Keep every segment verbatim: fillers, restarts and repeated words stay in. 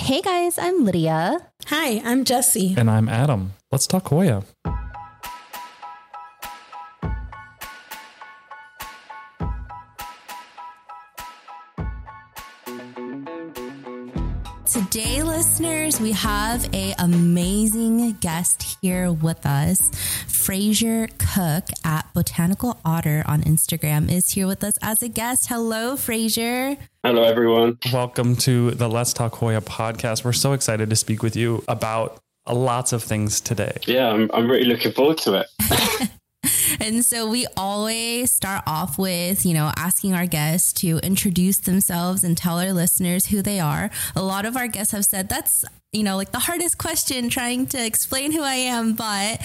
Hey guys, I'm Lydia. Hi, I'm Jessie. And I'm Adam. Let's talk Hoya. Today, listeners, we have a amazing guest here with us. Fraser Cook at Botanical Otter on Instagram is here with us as a guest. Hello, Fraser. Hello, everyone. Welcome to the Let's Talk Hoya podcast. We're so excited to speak with you about lots of things today. Yeah, I'm, I'm really looking forward to it. And so we always start off with, you know, asking our guests to introduce themselves and tell our listeners who they are. A lot of our guests have said that's, you know, like the hardest question, trying to explain who I am. But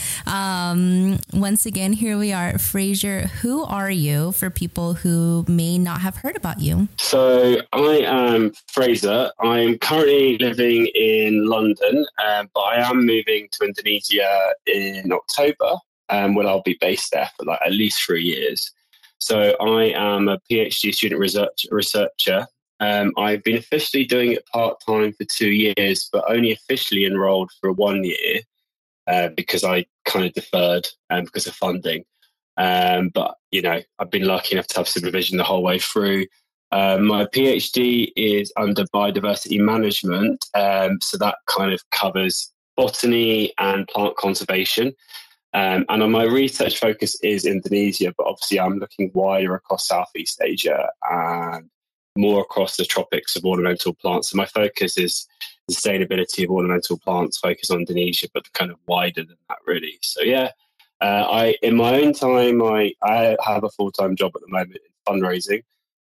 um, once again, here we are. Fraser, who are you for people who may not have heard about you? So I am Fraser. I'm currently living in London, um, but I am moving to Indonesia in October. Um, well, I'll be based there for like at least three years. So I am a PhD student research, researcher. Um, I've been officially doing it part-time for two years, but only officially enrolled for one year uh, because I kind of deferred um, because of funding. Um, but, you know, I've been lucky enough to have supervision the whole way through. Um, my PhD is under biodiversity management. Um, so that kind of covers botany and plant conservation. Um, and on my research focus is Indonesia, but obviously I'm looking wider across Southeast Asia and more across the tropics of ornamental plants. So my focus is sustainability of ornamental plants, focus on Indonesia, but kind of wider than that, really. So yeah, uh, I in my own time, I, I have a full-time job at the moment in fundraising.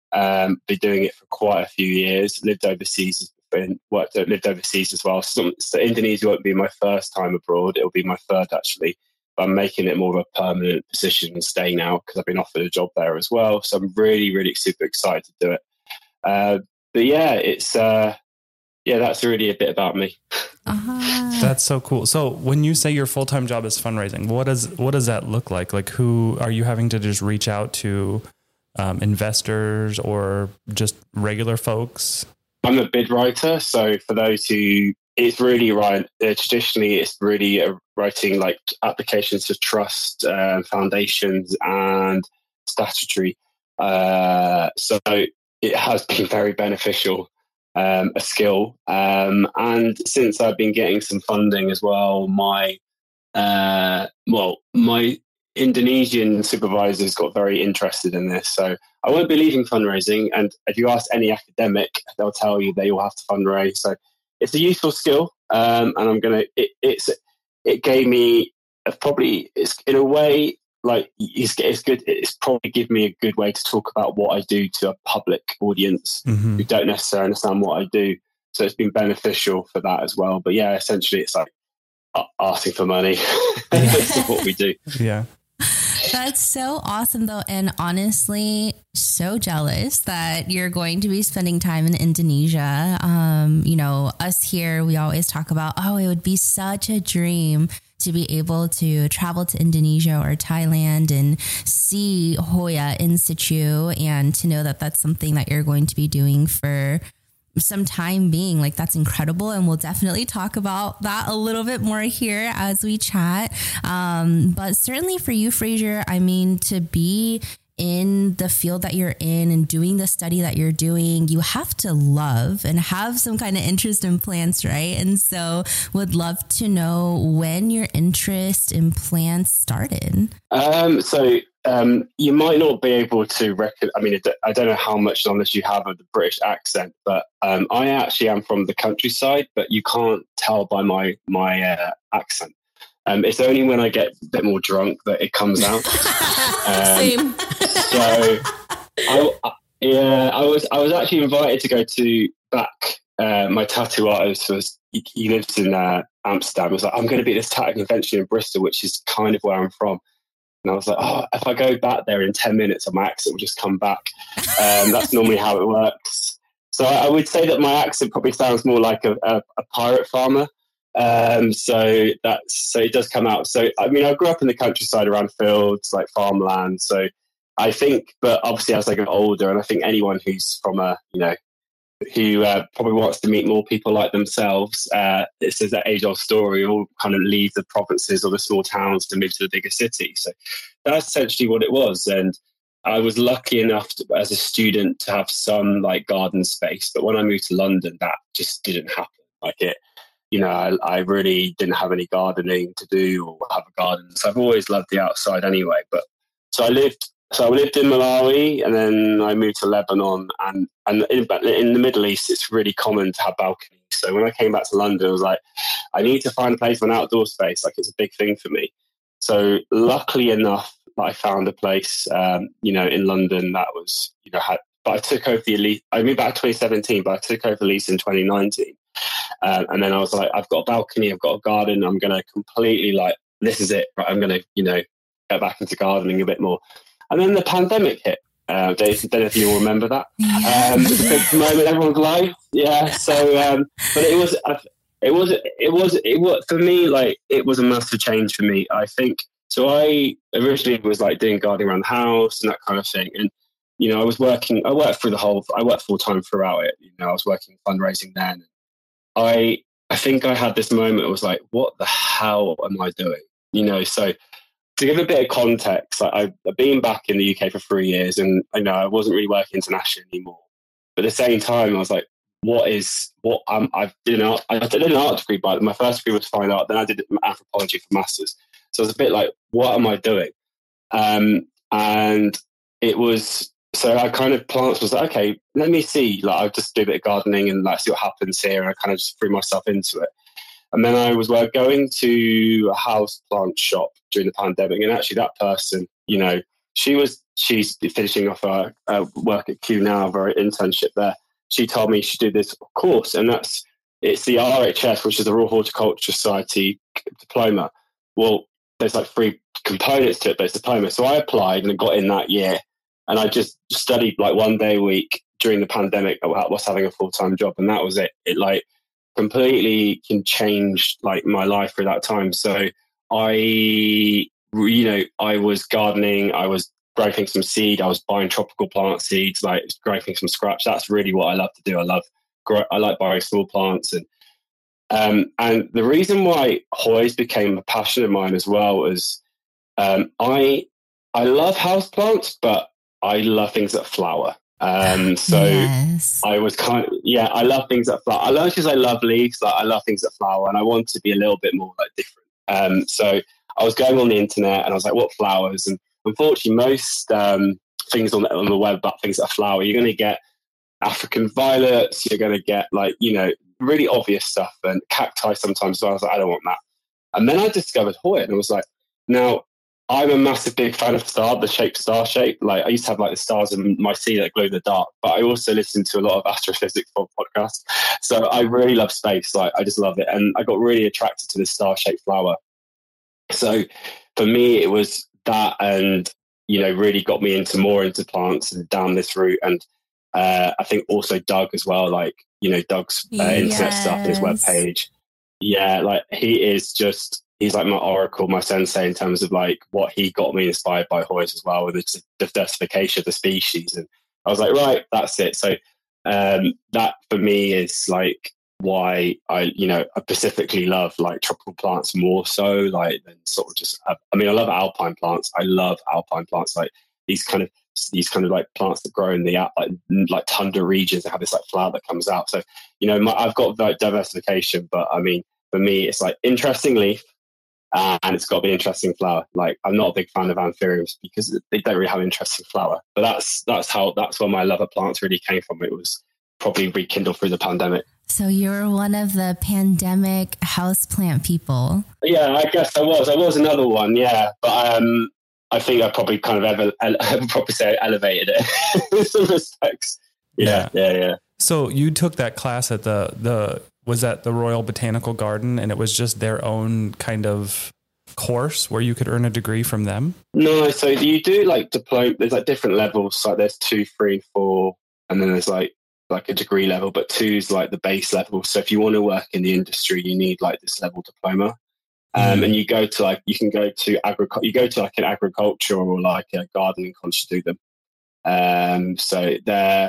Um, been doing it for quite a few years. Lived overseas, been worked lived overseas as well. So, so Indonesia won't be my first time abroad; it'll be my third actually. I'm making it more of a permanent position and staying now because I've been offered a job there as well. So I'm really, really super excited to do it. Uh, but yeah, it's, uh, yeah, that's really a bit about me. Uh-huh. That's so cool. So when you say your full-time job is fundraising, what does, what does that look like? Like who are you having to just reach out to um, investors or just regular folks? I'm a bid writer. So for those who, it's really right. Uh, traditionally, it's really uh, writing like applications to trust, uh, foundations, and statutory. Uh, so it has been very beneficial, um, a skill. Um, and since I've been getting some funding as well, my uh, well, my Indonesian supervisors got very interested in this. So I won't be leaving fundraising. And if you ask any academic, they'll tell you they all have to fundraise. So it's a useful skill, um, and I'm gonna. It, it's it gave me a, probably it's in a way like it's, it's good. It's probably given me a good way to talk about what I do to a public audience mm-hmm. who don't necessarily understand what I do. So it's been beneficial for that as well. But yeah, essentially, it's like asking for money. That's what we do. Yeah. That's so awesome, though. And honestly, so jealous that you're going to be spending time in Indonesia. Um, you know, us here, we always talk about, oh, it would be such a dream to be able to travel to Indonesia or Thailand and see Hoya in situ, and to know that that's something that you're going to be doing for some time being. Like, that's incredible. And we'll definitely talk about that a little bit more here as we chat. Um, but certainly for you, Fraser, I mean, to be in the field that you're in and doing the study that you're doing, you have to love and have some kind of interest in plants, right? And so would love to know when your interest in plants started. Um, so Um, you might not be able to reckon. I mean, I don't know how much knowledge you have of the British accent, but um, I actually am from the countryside, but you can't tell by my my uh, accent. Um, it's only when I get a bit more drunk that it comes out. Um, Same. So, I, I, yeah, I was I was actually invited to go to back. Uh, my tattoo artist was he, he lives in uh, Amsterdam. I was like, I'm going to be at this tattoo convention in Bristol, which is kind of where I'm from. And I was like, oh, if I go back there in ten minutes, my accent will just come back. Um, that's normally how it works. So I, I would say that my accent probably sounds more like a, a, a pirate farmer. Um, so that's so it does come out. So I mean, I grew up in the countryside around fields, like farmland. So I think, but obviously as I get older, and I think anyone who's from a you know who uh, probably wants to meet more people like themselves. Uh, it says that age-old story, all kind of leave the provinces or the small towns to move to the bigger city. So that's essentially what it was. And I was lucky enough to, as a student to have some like garden space. But when I moved to London, that just didn't happen. Like it, you know, I, I really didn't have any gardening to do or have a garden. So I've always loved the outside anyway. But so I lived So I lived in Malawi, and then I moved to Lebanon, and and in, in the Middle East, it's really common to have balconies. So when I came back to London, I was like, I need to find a place with an outdoor space. Like, it's a big thing for me. So luckily enough, I found a place, um, you know, in London that was, you know, had. But I took over the lease. I moved back in twenty seventeen, but I took over the lease in twenty nineteen, um, and then I was like, I've got a balcony, I've got a garden. I'm going to completely like, this is it. Right, I'm going to, you know, get back into gardening a bit more. And then the pandemic hit. Uh, Dave, I don't know if you'll remember that. Um, it was a big moment in everyone's life. Yeah. So, um, but it was, it was, it was, it was for me. Like, it was a massive change for me. I think. So I originally was like doing gardening around the house and that kind of thing. And you know, I was working. I worked through the whole. I worked full time throughout it. You know, I was working fundraising then. I I think I had this moment. It was like, what the hell am I doing? You know, so. To give a bit of context, like I've been back in the U K for three years and I know I wasn't really working internationally anymore. But at the same time, I was like, what is, what um, I did an art, I did an art degree, but my first degree was fine art. Then I did anthropology for masters. So it was a bit like, what am I doing? Um, and it was, so I kind of, plants was like, okay, let me see, like I'll just do a bit of gardening and like see what happens here. And I kind of just threw myself into it. And then I was uh, going to a house plant shop during the pandemic. And actually that person, you know, she was, she's finishing off her uh, work at Q now, her internship there. She told me she did this course, and that's, it's the R H S, which is the Royal Horticulture Society diploma. Well, there's like three components to it, but it's diploma. So I applied and got in that year. And I just studied like one day a week during the pandemic. I was having a full-time job, and that was it. It like, completely can change like my life for that time. So I, you know, I was gardening, I was growing things from seed, I was buying tropical plant seeds, like growing things from scratch. That's really what I love to do. I love, grow, I like buying small plants. And, um, and the reason why Hoyes became a passion of mine as well was, um, I, I love houseplants, but I love things that flower. Um, so yes. I was kind of, yeah, I love things that flower. I love because I love leaves. Like I love things that flower, and I want to be a little bit more like different. Um, so I was going on the internet and I was like, what flowers? And unfortunately, most, um, things on the, on the web about things that flower, you're going to get African violets. You're going to get like, you know, really obvious stuff, and cacti sometimes. So I was like, I don't want that. And then I discovered Hoya, and I was like, now, I'm a massive big fan of star, the shape star shape. Like I used to have like the stars in my sea that glow in the dark, but I also listen to a lot of astrophysics podcasts. So I really love space. Like I just love it. And I got really attracted to this star shaped flower. So for me, it was that, and, you know, really got me into more into plants and down this route. And uh, I think also Doug as well, like, you know, Doug's uh, internet yes. stuff, his webpage. Yeah. Like he is just, he's like my oracle, my sensei in terms of like what he got me inspired by Hoyes as well, with the diversification of the species. And I was like, right, that's it. So um, that for me is like why I, you know, I specifically love like tropical plants more so like than sort of just, I mean, I love alpine plants. I love alpine plants, like these kind of, these kind of like plants that grow in the like, like tundra regions that have this like flower that comes out. So, you know, my, I've got like diversification, but I mean, for me, it's like interesting leaf. Uh, and it's got to be interesting flower. Like I'm not a big fan of anthuriums because they don't really have interesting flower. But that's that's how that's where my love of plants really came from. It was probably rekindled through the pandemic. So you're one of the pandemic houseplant people. Yeah, I guess I was. I was another one. Yeah, but um, I think I probably kind of ever I would probably say I elevated it in some respects. Yeah, yeah, yeah, yeah. So you took that class at the the. Was at the Royal Botanical Garden, and it was just their own kind of course where you could earn a degree from them? No, so you do like diploma. There's like different levels. Like there's two, three, and four, and then there's like like a degree level. But two is like the base level. So if you want to work in the industry, you need like this level diploma. Um, mm. And you go to like you can go to agriculture. You go to like an agriculture or like a gardening college to do them. Um, so they're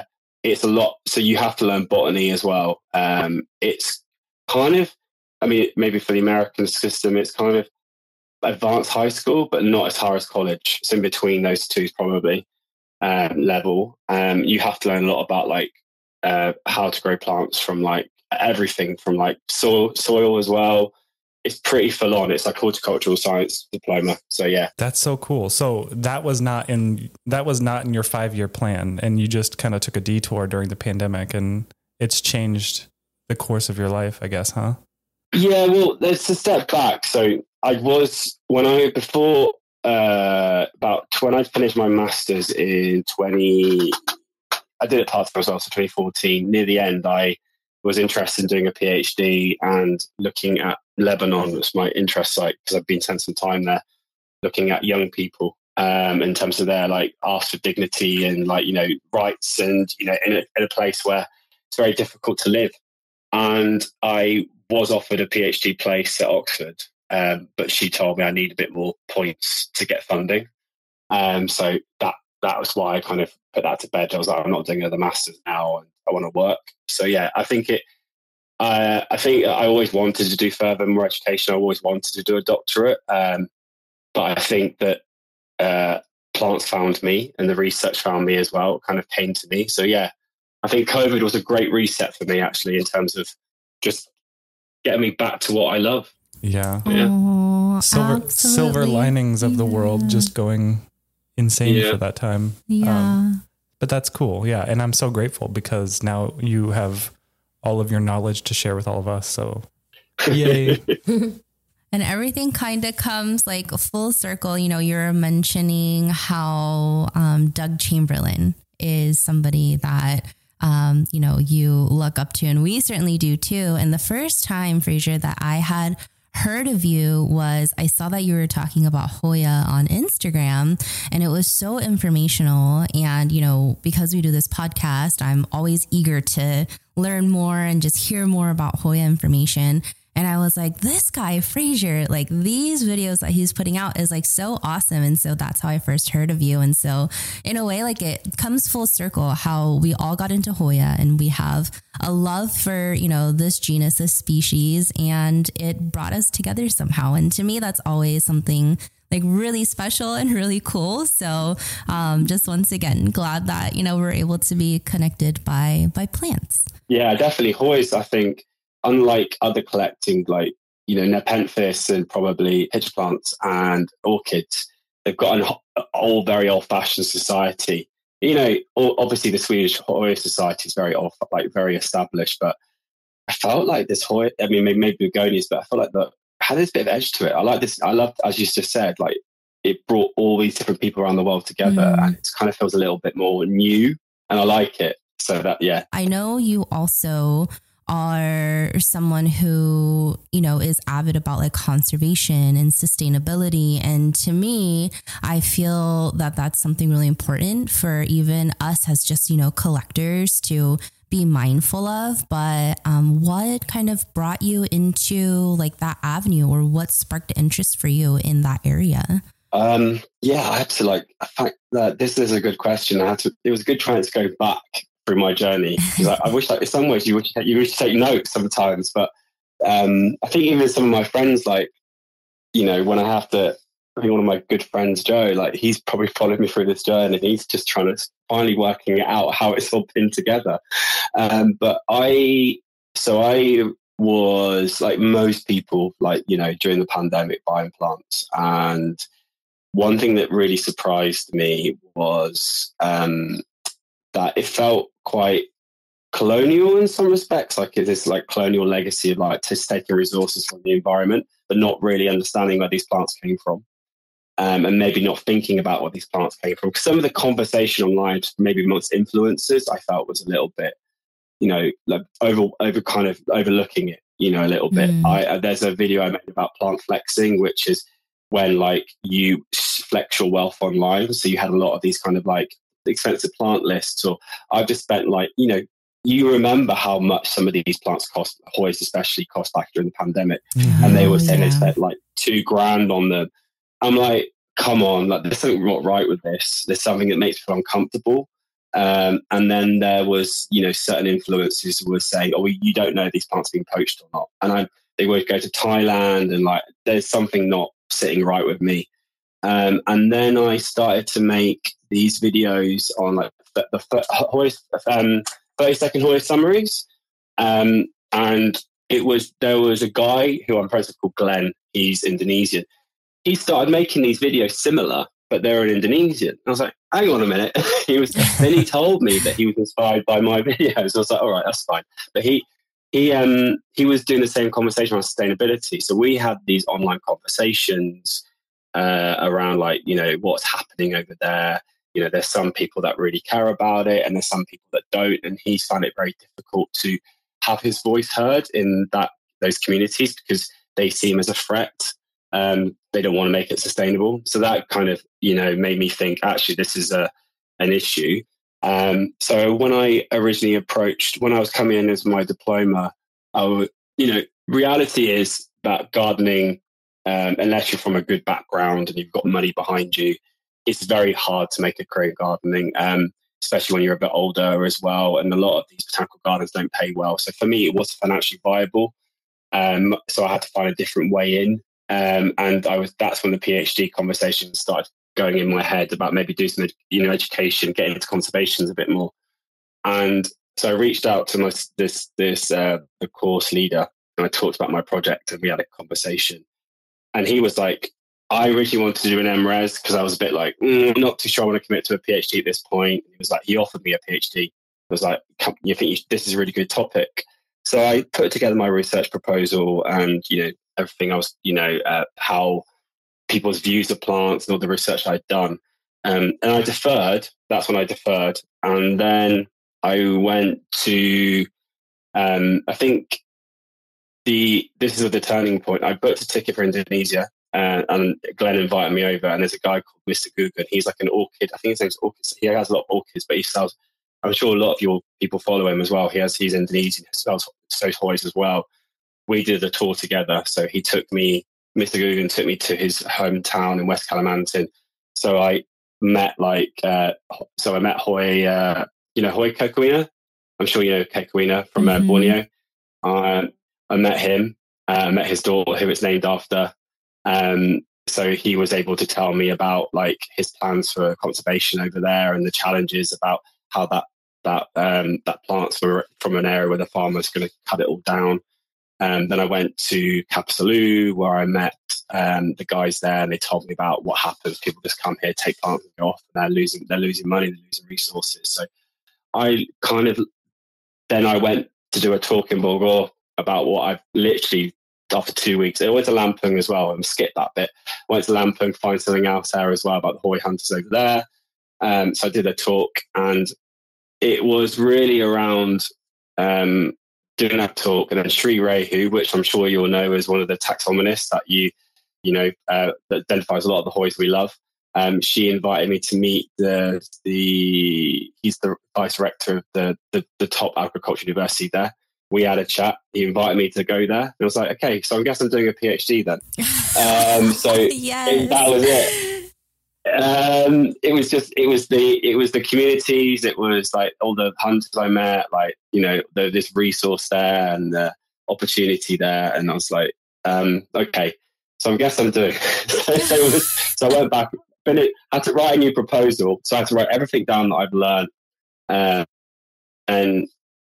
it's a lot. So you have to learn botany as well. Um, it's kind of, I mean, maybe for the American system, it's kind of advanced high school, but not as high as college. So in between those two is probably um, level. Um, you have to learn a lot about like uh, how to grow plants from like everything from like soil, soil as well. It's pretty full on. It's like horticultural science diploma. So yeah, that's so cool. So that was not in that was not in your five year plan, and you just kind of took a detour during the pandemic, and it's changed the course of your life, I guess, huh? Yeah, well, let's a step back. So I was when I before uh, about when I finished my masters in twenty. I did it part time as well, so twenty fourteen. Near the end, I was interested in doing a PhD and looking at Lebanon was my interest site because I've been spending some time there looking at young people um, in terms of their like ask for dignity and like, you know, rights and, you know, in a, in a place where it's very difficult to live. And I was offered a PhD place at Oxford, um, but she told me I need a bit more points to get funding. Um, so that that was why I kind of put that to bed. I was like, I'm not doing another master's now, and I want to work. So yeah, I think it. Uh, I think I always wanted to do further more education. I always wanted to do a doctorate, um, but I think that uh, plants found me, and the research found me as well. It kind of came to me. So yeah, I think COVID was a great reset for me, actually, in terms of just getting me back to what I love. Yeah, yeah. Oh, silver absolutely. silver linings of the Yeah. world, just going insane Yeah. for that time. Yeah. Um, but that's cool. Yeah. And I'm so grateful because now you have all of your knowledge to share with all of us. So yay. And everything kind of comes like full circle. You know, you're mentioning how um, Doug Chamberlain is somebody that, um, you know, you look up to, and we certainly do too. And the first time, Fraser, that I had heard of you was I saw that you were talking about Hoya on Instagram, and it was so informational. And, you know, because we do this podcast, I'm always eager to learn more and just hear more about Hoya information. And I was like, this guy, Fraser, like these videos that he's putting out is like so awesome. And so that's how I first heard of you. And so in a way, like it comes full circle how we all got into Hoya, and we have a love for, you know, this genus, this species, and it brought us together somehow. And to me, that's always something like really special and really cool. So um, just once again, glad that, you know, we're able to be connected by, by plants. Yeah, definitely. Hoyas, I think, unlike other collecting, like, you know, Nepenthes and probably pitcher plants and orchids, they've got an old, very old-fashioned society. You know, obviously the Swedish Hoya Society is very old, like very established, but I felt like this Hoya, I mean, maybe, maybe begonias, but I felt like that had this bit of edge to it. I like this. I love, as you just said, like it brought all these different people around the world together, mm. and it kind of feels a little bit more new, and I like it. So that, yeah. I know you also are someone who, you know, is avid about like conservation and sustainability. And to me, I feel that that's something really important for even us as just, you know, collectors to be mindful of. But um, what kind of brought you into like that avenue, or what sparked interest for you in that area? Um, yeah, I had to like, I think that this is a good question. I had to, it was good trying to go back through my journey, because I, I wish, like, in some ways, you wish you wish to take notes sometimes. But um, I think even some of my friends, like, you know, when I have to, I think one of my good friends, Joe, like, he's probably followed me through this journey, and he's just trying to finally working it out how it's all pinned together. Um, but I, so I was like most people, like, you know, during the pandemic buying plants, and one thing that really surprised me was um, that it felt quite colonial in some respects, like it is like colonial legacy of like just taking resources from the environment, but not really understanding where these plants came from, um, and maybe not thinking about where these plants came from. Because some of the conversation online, maybe amongst influencers, I felt was a little bit, you know, like over over kind of overlooking it, you know, a little bit. Mm. I uh, there's a video I made about plant flexing, which is when like you flex your wealth online. So you had a lot of these kind of like expensive plant lists, or I've just spent like, you know, you remember how much some of these plants cost, Hoyas especially cost back during the pandemic. Mm-hmm. And they were saying yeah. they spent like two grand on them. I'm like, come on, like there's something not right with this. There's something that makes me feel uncomfortable. Um, and then there was, you know, certain influencers who were saying, oh, you don't know if these plants are being poached or not. And I, they would go to Thailand and like, there's something not sitting right with me. Um, and then I started to make these videos on like the, the hoist, um, thirty second hoist summaries. Um, and it was, there was a guy who I'm friends with called Glenn. He's Indonesian. He started making these videos similar, but they're in Indonesian. I was like, hang on a minute. he was, then he told me that he was inspired by my videos. I was like, all right, that's fine. But he, he, um, he was doing the same conversation on sustainability. So we had these online conversations uh, around like, you know, what's happening over there. You know, there's some people that really care about it and there's some people that don't. And he found it very difficult to have his voice heard in that those communities because they see him as a threat. Um, they don't want to make it sustainable. So that kind of, you know, made me think, actually, this is a an issue. Um, so when I originally approached, when I was coming in as my diploma, I would, you know, reality is that gardening, um, unless you're from a good background and you've got money behind you, it's very hard to make a career in gardening, um, especially when you're a bit older as well. And a lot of these botanical gardens don't pay well. So for me, it wasn't financially viable. Um, so I had to find a different way in. Um, and I was, that's when the PhD conversation started going in my head about maybe do some, you know, education, getting into conservations a bit more. And so I reached out to my, this, this, uh, the course leader and I talked about my project and we had a conversation and he was like, I originally wanted to do an M Res because I was a bit like, mm, I'm not too sure I want to commit to a PhD at this point. He was like, he offered me a PhD. I was like, you think you, this is a really good topic? So I put together my research proposal and, you know, everything else, you know, uh, how people's views of plants and all the research I'd done. Um, and I deferred. That's when I deferred. And then I went to, um, I think the, this is the turning point. I booked a ticket for Indonesia. Uh, and Glenn invited me over, and there's a guy called Mister Gugan. He's like an orchid. I think his name's Orchids. He has a lot of orchids, but he sells. I'm sure a lot of your people follow him as well. He has. He's Indonesian. He sells those toys as well. We did a tour together. So he took me. Mister Gugan took me to his hometown in West Kalimantan. So I met like. Uh, so I met Hoy. Uh, you know Hoy Kokowina. I'm sure you know Kokowina from uh, mm-hmm. Borneo. Uh, I met him. I uh, met his daughter, who it's named after. Um, so he was able to tell me about like his plans for conservation over there and the challenges about how that that um, that plant's from, from an area where the farmer's going to cut it all down. Um, then I went to Kapusalu where I met um, the guys there, and they told me about what happens. People just come here, take plants, and go off, and they're losing they're losing money, they're losing resources. So I kind of then I went to do a talk in Bogor about what I've literally. After two weeks, I went to Lampung as well and skipped that bit. Went to Lampung, find something else there as well about the Hoy hunters over there. Um, so I did a talk, and it was really around um, doing that talk. And then Sri Rehu, which I'm sure you'll know is one of the taxonomists that you, you know, uh, that identifies a lot of the Hoys we love. Um, she invited me to meet the the he's the vice rector of the the, the top agriculture university there. We had a chat. He invited me to go there. And I was like, okay, so I guess I'm doing a PhD then. Um, so yes. it, that was it. Um, it was just, it was the, it was the communities. It was like all the hunters I met, like, you know, the, this resource there and the opportunity there. And I was like, um, okay, so I guess I'm doing. so, it was, so I went back, finished, had to write a new proposal. So I had to write everything down that I've learned. Uh, and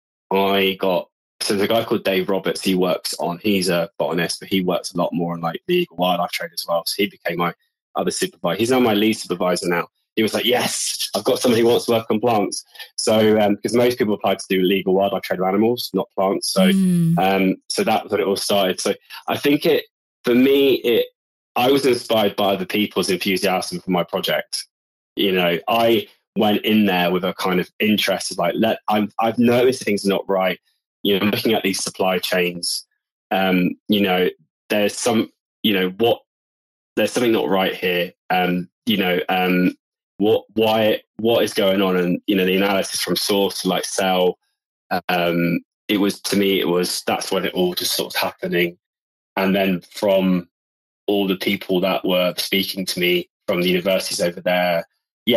I got, So there's a guy called Dave Roberts. He works on, he's a botanist, but he works a lot more on like legal wildlife trade as well. So he became my other supervisor. He's now my lead supervisor now. He was like, yes, I've got somebody who wants to work on plants. So, um, because most people apply to do legal wildlife trade of animals, not plants. So, mm. um, so that's what it all started. So I think it, for me, it, I was inspired by other people's enthusiasm for my project. You know, I went in there with a kind of interest of like, let, I'm, I've noticed things are not right. You know, looking at these supply chains, um, you know, there's some, you know, what, there's something not right here. Um, you know, um, what, why, what is going on? And, you know, the analysis from source to like cell, um, it was, to me, it was, that's when it all just sort of happening. And then from all the people that were speaking to me from the universities over there, yeah,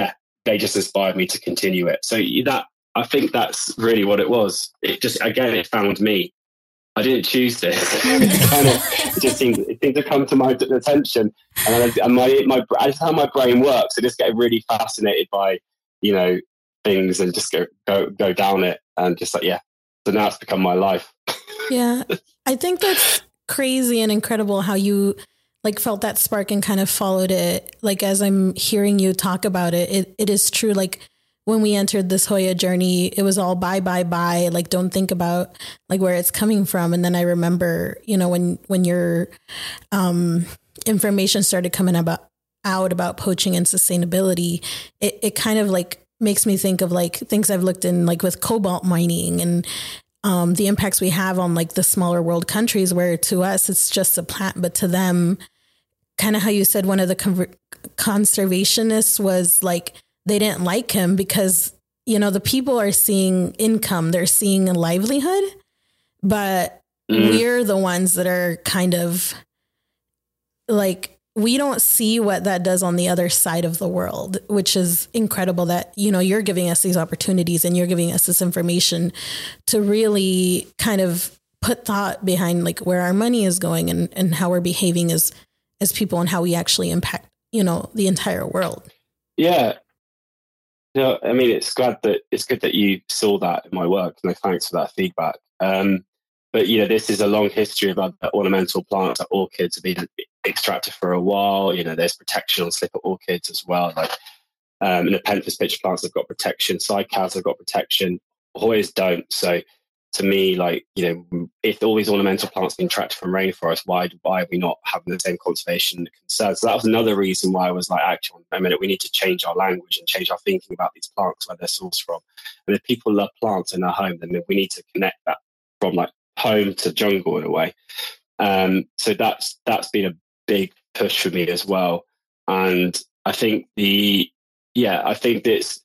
they just inspired me to continue it. So that, I think that's really what it was. It just, again, it found me. I didn't choose this. it, kind of, it just seemed, it seemed to come to my attention, and, I, and my my that's how my brain works. I just get really fascinated by, you know, things and just go go go down it, and just like, yeah. So now it's become my life. Yeah, I think that's crazy and incredible how you like felt that spark and kind of followed it. Like as I'm hearing you talk about it, it it is true. Like when we entered this Hoya journey, it was all buy, buy, buy. Like, don't think about like where it's coming from. And then I remember, you know, when, when your um, information started coming about out about poaching and sustainability, it, it kind of like makes me think of like things I've looked in, like with cobalt mining and um, the impacts we have on like the smaller world countries, where to us, it's just a plant, but to them, kind of how you said, one of the con- conservationists was like, they didn't like him because, you know, the people are seeing income, they're seeing a livelihood, but mm. we're the ones that are kind of like, we don't see what that does on the other side of the world, which is incredible that, you know, you're giving us these opportunities and you're giving us this information to really kind of put thought behind like where our money is going and, and how we're behaving as, as people and how we actually impact, you know, the entire world. Yeah. No, I mean, it's glad that it's good that you saw that in my work. No, thanks for that feedback. Um, but you know, this is a long history of other ornamental plants. Like orchids have been extracted for a while. You know, there's protection on slipper orchids as well. Like, um, the Penthus pitcher plants have got protection. Cycads have got protection. Hoyas don't. So, to me, like, you know, if all these ornamental plants are being tracked from rainforest, why why are we not having the same conservation concerns? So that was another reason why I was like, actually, a minute, we need to change our language and change our thinking about these plants, where they're sourced from. And if people love plants in their home, then we need to connect that from like home to jungle in a way. Um, so that's that's been a big push for me as well. And I think the yeah, I think this.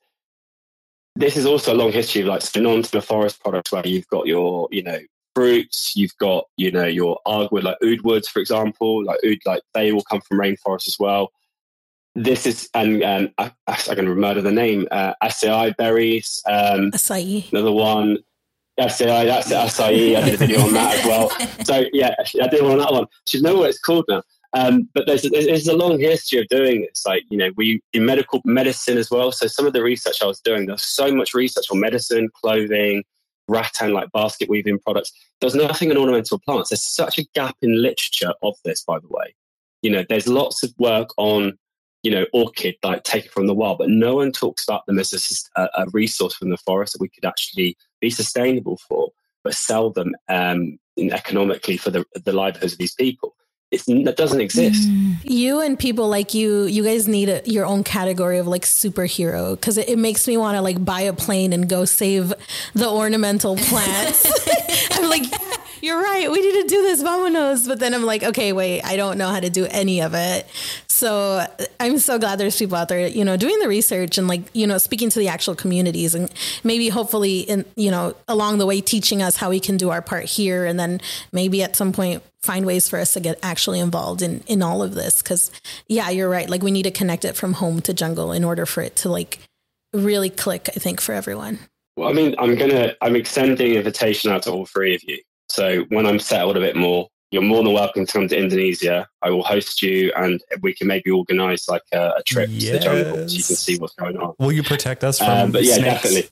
This is also a long history of like non-timber forest products, where you've got your, you know, fruits, you've got, you know, your hardwood, like oud woods, for example, like oud, like they will come from rainforest as well. This is, and um, I, I'm going to murder the name, uh, acai berries. Um, acai. Another one. Acai, that's it, acai. I did a video on that as well. So yeah, I did one on that one. Should know what it's called now. Um, but there's, there's a long history of doing this. Like, you know, we in medical medicine as well. So some of the research I was doing, there's so much research on medicine, clothing, rattan, like basket weaving products. There's nothing on ornamental plants. There's such a gap in literature of this, by the way. You know, there's lots of work on, you know, orchid, like taken from the wild, but no one talks about them as a, a resource from the forest that we could actually be sustainable for, but sell them um, economically for the, the livelihoods of these people. It's, that doesn't exist. You and people like you, you guys need a, your own category of like superhero, because it, it makes me want to like buy a plane and go save the ornamental plants. I'm like, you're right, we need to do this, vamonos. But then I'm like, okay, wait, I don't know how to do any of it. So I'm so glad there's people out there, you know, doing the research and like, you know, speaking to the actual communities and maybe hopefully in, you know, along the way, teaching us how we can do our part here. And then maybe at some point find ways for us to get actually involved in, in all of this. Cause yeah, you're right. Like we need to connect it from home to jungle in order for it to like really click, I think, for everyone. Well, I mean, I'm going to, I'm extending an invitation out to all three of you. So when I'm settled a bit more, you're more than welcome to come to Indonesia. I will host you, and we can maybe organise like a, a trip yes. to the jungle so you can see what's going on. Will you protect us from um, but yeah, snakes? Definitely.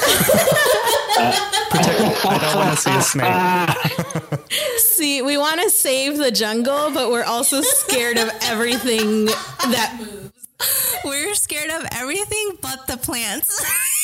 uh, protect, I don't want to see a snake. See, we want to save the jungle, but we're also scared of everything that moves. We're scared of everything but the plants.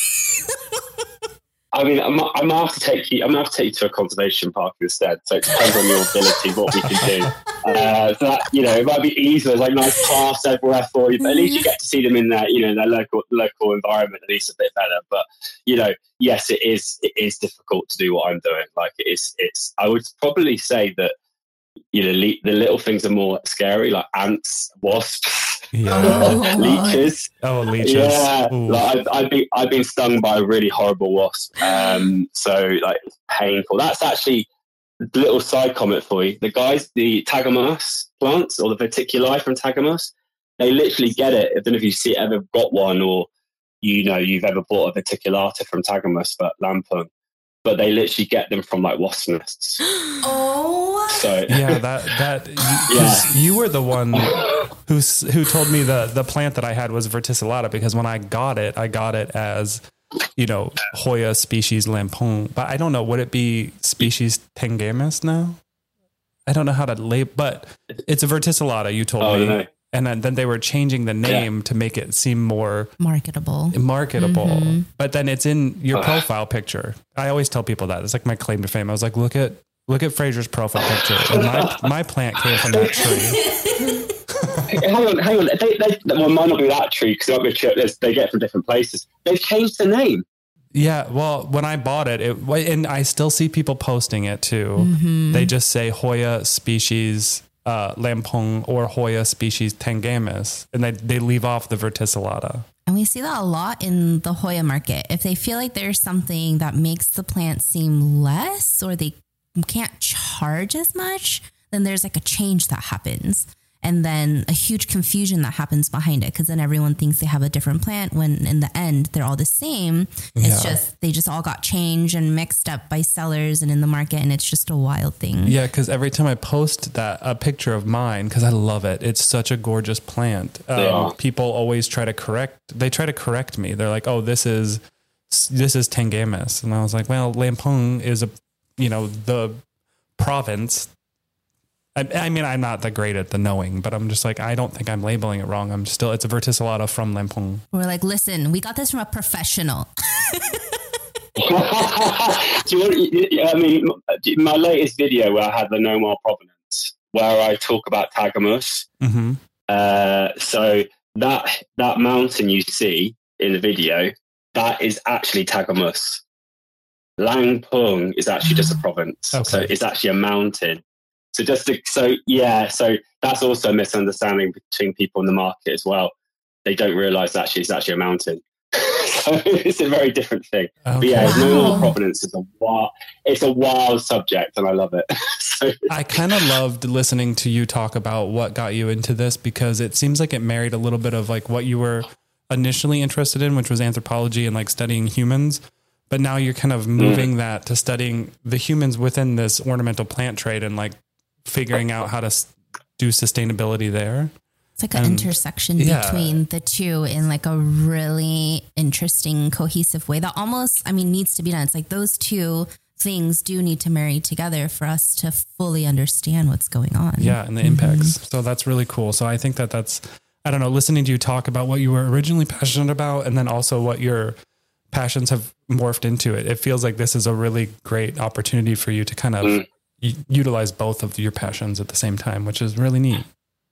I mean, I'm, I'm going to have to take you. I'm going to have to take you to a conservation park instead. So it depends on your ability, what we can do. Uh, so that, you know, it might be easier. There's like nice paths everywhere for you, but at least you get to see them in their, you know, in their local local environment. At least a bit better. But you know, yes, it is. It is difficult to do what I'm doing. Like it is. It's. I would probably say that, you know, le- the little things are more scary, like ants, wasps. Yeah. Oh, leeches. Oh, leeches. Yeah, like I've, I've been I've been stung by a really horrible wasp. Um, so like it's painful. That's actually a little side comment for you. The guys, the Tagamus plants or the Verticuli from Tagamus, they literally get it. I don't know if you see ever got one or you know you've ever bought a verticulata from Tagamus, but Lampung, but they literally get them from like wasp nests. Oh, so yeah, that that yeah. you were the one who who told me the the plant that I had was verticillata, because when I got it, I got it as, you know, Hoya species Lampung, but I don't know, would it be species Tengamus now? I don't know how to label, but it's a verticillata, you told oh, me. No. And then, then they were changing the name yeah. to make it seem more marketable. Marketable. Mm-hmm. But then it's in your profile picture. I always tell people that. It's like my claim to fame. I was like, look at look at Fraser's profile picture. And my, my plant came from that tree. hang on, hang on. They, they, well, it might not be that tree, because it might be a tree they get from different places. They've changed the name. Yeah, well, when I bought it, it and I still see people posting it too. Mm-hmm. They just say Hoya species uh, Lampung or Hoya species Tengamus, and they, they leave off the verticillata. And we see that a lot in the Hoya market. If they feel like there's something that makes the plant seem less, or they can't charge as much, then there's like a change that happens. And then a huge confusion that happens behind it, because then everyone thinks they have a different plant when in the end they're all the same. It's yeah. just they just all got changed and mixed up by sellers and in the market, and it's just a wild thing. Yeah, because every time I post that a picture of mine, because I love it, it's such a gorgeous plant. Um, yeah. People always try to correct. They try to correct me. They're like, "Oh, this is this is Tengamus," and I was like, "Well, Lampung is a you know the province." I, I mean, I'm not that great at the knowing, but I'm just like, I don't think I'm labeling it wrong. I'm still, it's a verticillata from Lampung. We're like, listen, we got this from a professional. Do you want, I mean, my latest video where I had the Nomar provenance, where I talk about Tagamus. Mm-hmm. Uh, so that that mountain you see in the video, that is actually Tagamus. Lampung is actually just a province. Okay. So it's actually a mountain. So just to, so yeah, so that's also a misunderstanding between people in the market as well. They don't realise actually it's actually a mountain. So it's a very different thing. Okay. But yeah, wow. Normal provenance is a wild, it's a wild subject, and I love it. So. I kind of loved listening to you talk about what got you into this, because it seems like it married a little bit of like what you were initially interested in, which was anthropology and like studying humans. But now you're kind of moving mm. that to studying the humans within this ornamental plant trade and like figuring out how to do sustainability there. It's like an and, intersection yeah. between the two in like a really interesting, cohesive way that almost, I mean, needs to be done. It's like those two things do need to marry together for us to fully understand what's going on. Yeah. And the mm-hmm. impacts. So that's really cool. So I think that that's, I don't know, listening to you talk about what you were originally passionate about, and then also what your passions have morphed into it. It feels like this is a really great opportunity for you to kind of mm. utilize both of your passions at the same time, which is really neat.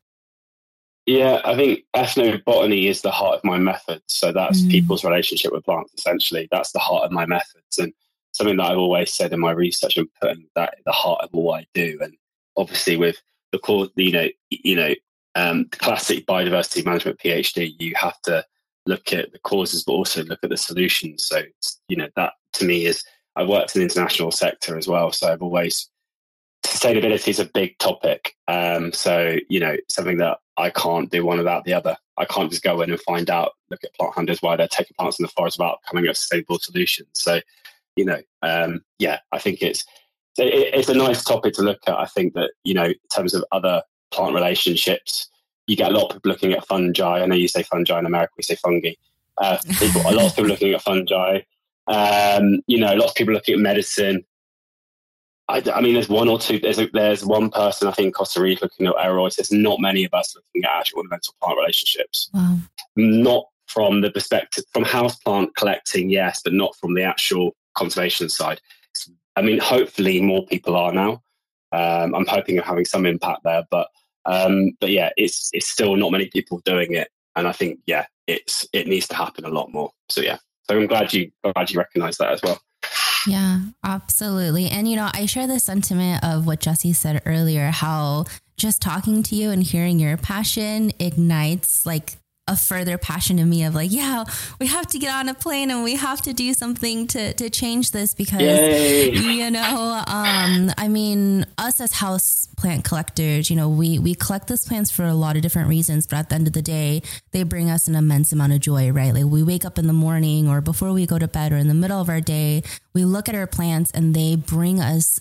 Yeah, I think ethnobotany is the heart of my method. So that's mm. people's relationship with plants, essentially. That's the heart of my methods, and something that I've always said in my research and putting that at the heart of all I do. And obviously with the core, you know, you know, um, the classic biodiversity management PhD, you have to look at the causes, but also look at the solutions. So, you know, that to me is, I've worked in the international sector as well. So I've always, sustainability is a big topic. Um, so, you know, something that I can't do one without the other. I can't just go in and find out, look at plant hunters, why they're taking plants in the forest without coming up with sustainable solutions. So, you know, um, yeah, I think it's, it, it's a nice topic to look at. I think that, you know, in terms of other plant relationships, you get a lot of people looking at fungi. I know you say fungi in America, we say fungi. Uh, people, a lot of people looking at fungi. Um, you know, lots of people looking at medicine. I, I mean, there's one or two, there's a, there's one person, I think, in Costa Rica looking at aeroids. There's not many of us looking at actual ornamental plant relationships. Wow. Not from the perspective, from houseplant collecting, yes, but not from the actual conservation side. I mean, hopefully more people are now. Um, I'm hoping of having some impact there, but um, but yeah, it's it's still not many people doing it, and I think yeah, it's it needs to happen a lot more. So yeah, so I'm glad you glad you recognise that as well. Yeah, absolutely. And, you know, I share the sentiment of what Jesse said earlier, how just talking to you and hearing your passion ignites like a further passion in me of like, yeah, we have to get on a plane and we have to do something to, to change this because, Yay. you know, um, I mean, us as house plant collectors, you know, we, we collect these plants for a lot of different reasons, but at the end of the day, they bring us an immense amount of joy, right? Like we wake up in the morning or before we go to bed or in the middle of our day, we look at our plants and they bring us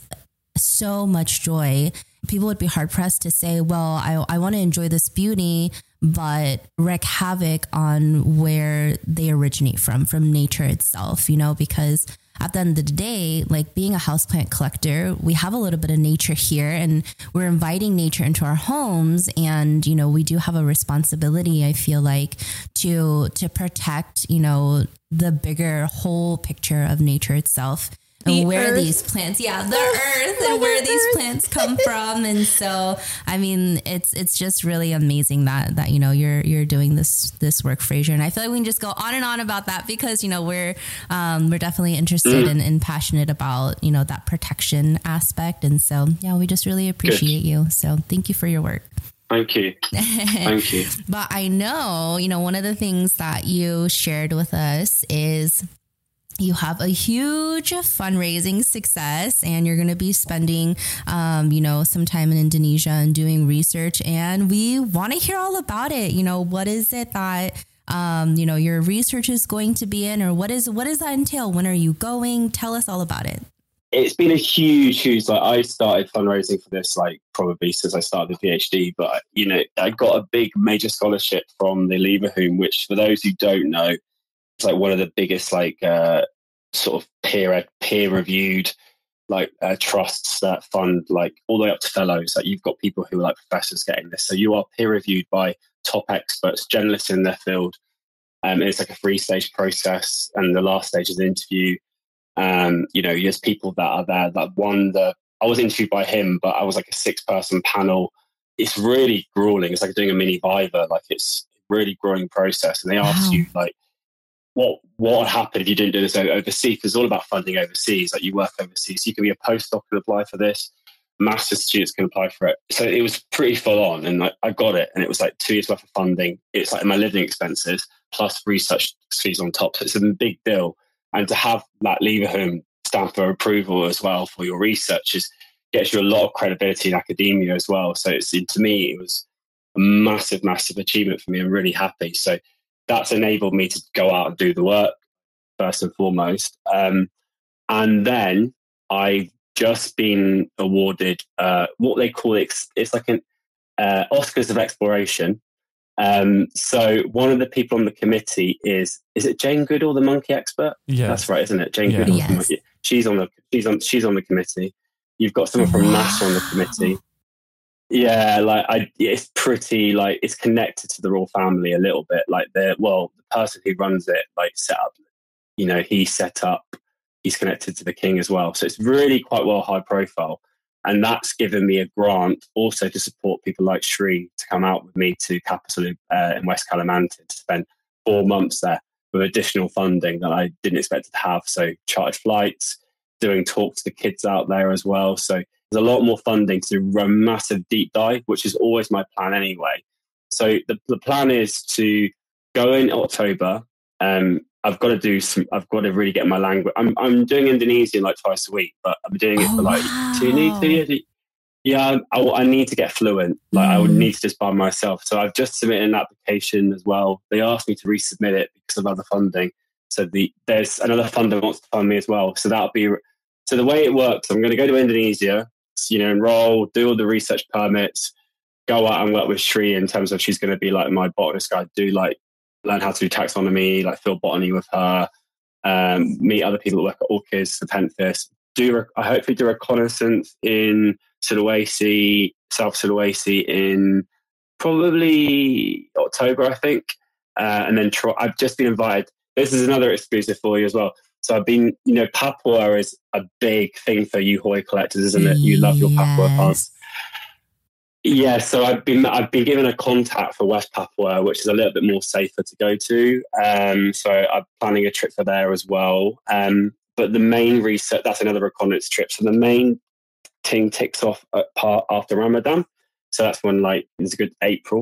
so much joy. People would be hard pressed to say, well, I, I want to enjoy this beauty, but wreak havoc on where they originate from, from nature itself, you know, because at the end of the day, like being a houseplant collector, we have a little bit of nature here and we're inviting nature into our homes. And, you know, we do have a responsibility, I feel like, to, to protect, you know, the bigger whole picture of nature itself. And the where earth. these plants, yeah, the earth and where these earth. plants come from. And so, I mean, it's, it's just really amazing that, that, you know, you're, you're doing this, this work, Fraser. And I feel like we can just go on and on about that because, you know, we're, um, we're definitely interested mm. and, and passionate about, you know, that protection aspect. And so, yeah, we just really appreciate Good. you. So thank you for your work. Thank you. Thank you. But I know, you know, one of the things that you shared with us is you have a huge fundraising success and you're going to be spending, um, you know, some time in Indonesia and doing research. And we want to hear all about it. You know, what is it that, um, you know, your research is going to be in, or what is, what does that entail? When are you going? Tell us all about it. It's been a huge, huge, like I started fundraising for this, like probably since I started the PhD, but, you know, I got a big major scholarship from the Leverhulme, which for those who don't know, it's like one of the biggest, like, uh, sort of peer peer reviewed, like uh, trusts that fund like all the way up to fellows. Like you've got people who are like professors getting this, so you are peer reviewed by top experts, journalists in their field. Um, and it's like a three stage process, and the last stage is an interview. Um, you know, there's people that are there that won the. I was interviewed by him, but I was like a six person panel. It's really grueling. It's like doing a mini Viva. Like it's a really grueling process, and they ask wow. you like. What what would happen if you didn't do this overseas? Because it's all about funding overseas. Like you work overseas, you can be a postdoc and apply for this. Master's students can apply for it. So it was pretty full on, and I, I got it. And it was like two years worth of funding. It's like my living expenses plus research fees on top. So it's a big deal. And to have that Leverhulme stamp for approval as well for your research is gets you a lot of credibility in academia as well. So it's to me it was a massive, massive achievement for me. I'm really happy. So. That's enabled me to go out and do the work first and foremost. Um, and then I've just been awarded uh, what they call it. It's like an uh, Oscars of exploration. Um, so one of the people on the committee is, is it Jane Goodall, the monkey expert? Yeah, that's right, isn't it? Jane yeah. Goodall. Yes. She's on the, she's on, she's on the committee. You've got someone from wow. NASA on the committee. Yeah, like I, it's pretty like it's connected to the royal family a little bit. Like the well, the person who runs it, like set up, you know, he set up. He's connected to the king as well, so it's really quite well high profile. And that's given me a grant also to support people like Shri to come out with me to Kapusalu uh, in West Kalimantan to spend four months there with additional funding that I didn't expect to have. So chartered flights, doing talks to the kids out there as well. So. There's a lot more funding to do a massive deep dive, which is always my plan anyway. So the, the plan is to go in October. Um, I've got to do some, I've got to really get my language. I'm I'm doing Indonesian like twice a week, but I'm doing it oh, for like wow. two, two years. Yeah, I, I need to get fluent. Like mm. I would need to just by myself. So I've just submitted an application as well. They asked me to resubmit it because of other funding. So the there's another funder wants to fund me as well. So that'll be, so the way it works, I'm going to go to Indonesia, you know, enroll, do all the research permits, go out and work with Shri in terms of she's going to be like my botanist guide, do like learn how to do taxonomy, like field botany with her, um, meet other people that work at Orchids, the Penthis, do, I hopefully do reconnaissance in Sulawesi, South Sulawesi in probably October, I think. Uh, and then try, I've just been invited. This is another exclusive for you as well. So I've been, you know, Papua is a big thing for you Hoi collectors, isn't it? You love your Papua yes. plants. Yeah, so I've been I've been given a contact for West Papua, which is a little bit more safer to go to. Um, so I'm planning a trip for there as well. Um, but the main research, that's another reconnaissance trip. So the main thing ticks off at part after Ramadan. So that's when like it's a good April.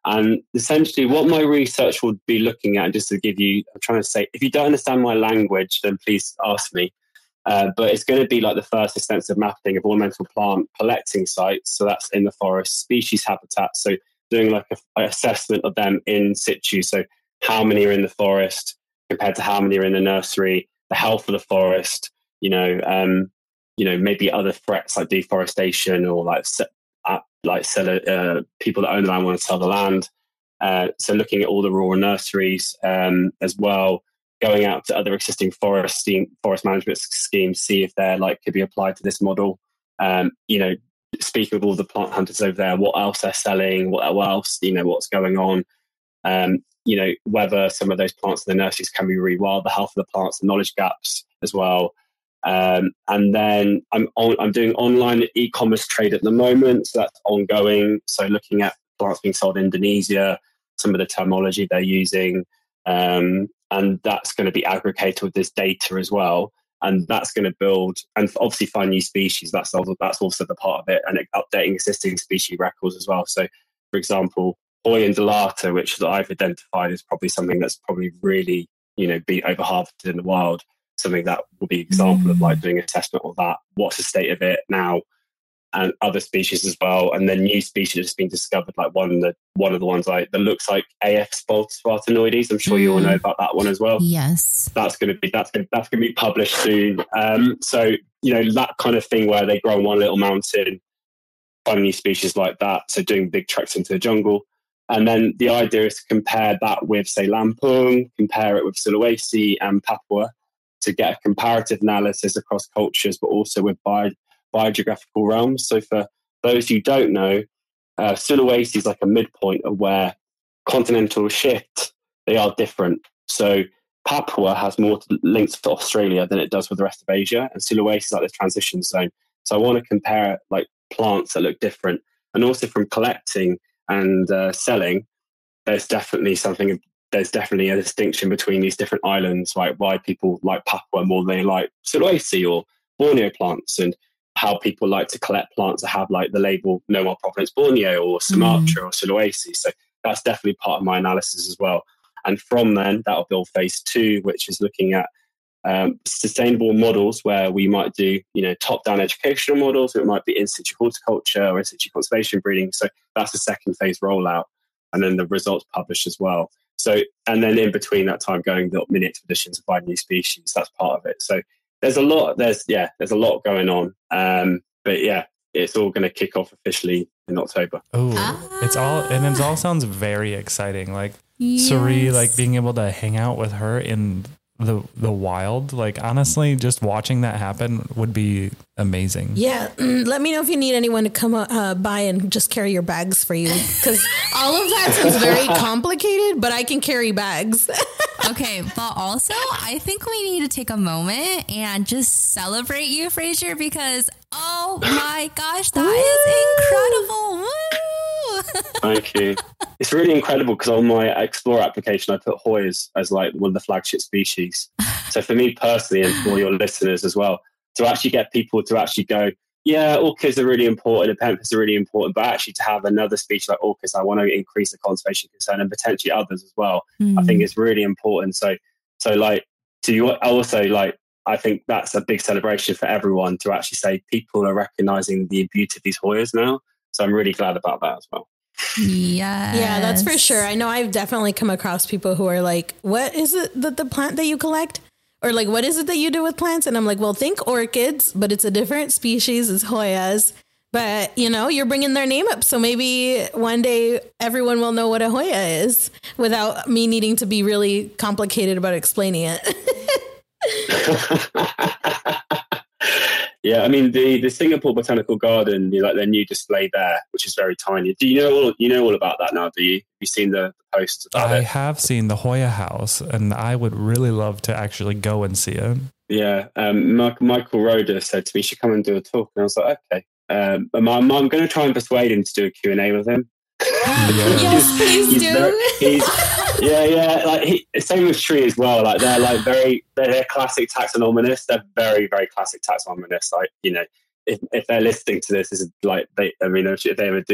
And essentially what my research would be looking at, just to give you, I'm trying to say, if you don't understand my language, then please ask me. Uh, but it's going to be like the first extensive mapping of ornamental plant collecting sites. So that's in the forest, species habitat. So doing like an assessment of them in situ. So how many are in the forest compared to how many are in the nursery, the health of the forest, you know, um, you know, maybe other threats like deforestation or like uh, like sell, uh, people that own the land want to sell the land. Uh, so looking at all the rural nurseries um, as well, going out to other existing forest scheme, forest management schemes, see if they're like could be applied to this model. Um, you know, speaking with all the plant hunters over there, what else they're selling, what else, you know, what's going on. Um, you know, whether some of those plants in the nurseries can be rewild, the health of the plants, the knowledge gaps as well. Um, and then I'm on, I'm doing online e-commerce trade at the moment, so that's ongoing. So looking at plants being sold in Indonesia, some of the terminology they're using, um, and that's going to be aggregated with this data as well. And that's going to build and obviously find new species. That's also, that's also the part of it, and updating existing species records as well. So, for example, Hoya undulata, which I've identified is probably something that's probably really, you know, be over harvested in the wild. Something that will be an example mm. of like doing an assessment of that. What's the state of it now, and other species as well. And then new species that's been discovered, like one of the one of the ones like that looks like A F Spartanoides. I'm sure mm. you all know about that one as well. Yes, that's going to be that's going that's going to be published soon. Um, so you know that kind of thing where they grow on one little mountain, finding new species like that. So doing big treks into the jungle. And then the idea is to compare that with, say, Lampung, compare it with Sulawesi and Papua to get a comparative analysis across cultures, but also with bio, biogeographical realms. So for those who don't know, uh, Sulawesi is like a midpoint of where continental shift, they are different. So Papua has more links to Australia than it does with the rest of Asia, and Sulawesi is like the transition zone. So I want to compare like plants that look different. And also from collecting and uh, selling, there's definitely something, there's definitely a distinction between these different islands, like why people like Papua more than they like Sulawesi or Borneo plants, and how people like to collect plants that have like the label no more provenance Borneo or Sumatra mm. or Sulawesi. So that's definitely part of my analysis as well. And from then, that'll build phase two, which is looking at um, sustainable models where we might do, you know, top-down educational models. It might be in-situ horticulture or in-situ conservation breeding. So that's the second phase rollout, and then the results published as well. So, and then in between that time, going the mini expeditions to find new species. That's part of it. So there's a lot. There's yeah, there's a lot going on. Um, but yeah, it's all going to kick off officially in October. Oh, ah. it's all and it all sounds very exciting. Like yes. Suri, like being able to hang out with her in the the wild, like honestly just watching that happen would be amazing. Yeah, let me know if you need anyone to come uh, by and just carry your bags for you, because all of that sounds very complicated, but I can carry bags. Okay, but also I think we need to take a moment and just celebrate you, Fraser, because oh my gosh, that Woo! Is incredible. Woo! Thank you. It's really incredible because on my Explorer application, I put Hoyas as like one of the flagship species. So for me personally, and for your listeners as well, to actually get people to actually go, yeah, orchids are really important, Nepenthes are really important, but actually to have another species like orchids, I want to increase the conservation concern and potentially others as well. Mm. I think it's really important. So, so like, to you also like, I think that's a big celebration for everyone to actually say people are recognizing the beauty of these Hoyas now. So I'm really glad about that as well. Yeah. Yeah, that's for sure. I know I've definitely come across people who are like, what is it that the plant that you collect? Or like, what is it that you do with plants? And I'm like, well, think orchids, but it's a different species. It's Hoyas. But, you know, you're bringing their name up. So maybe one day everyone will know what a Hoya is without me needing to be really complicated about explaining it. Yeah, I mean the, the Singapore Botanical Garden, you know, like their new display there, which is very tiny. Do you know all you know all about that now? Do you? Have you seen the post about I it? I have seen the Hoya House, and I would really love to actually go and see it. Yeah, um, Mark, Michael Roeder said to me, "You should come and do a talk," and I was like, "Okay." Um, but my, I'm going to try and persuade him to do a Q and A with him. Yes, please he's do. Very, he's, yeah, yeah. Like he, same with Tree as well. Like they're like very, they're, they're classic taxonomists. They're very, very classic taxonomists. Like you know, if if they're listening to this, this is like they. I mean, if they ever do,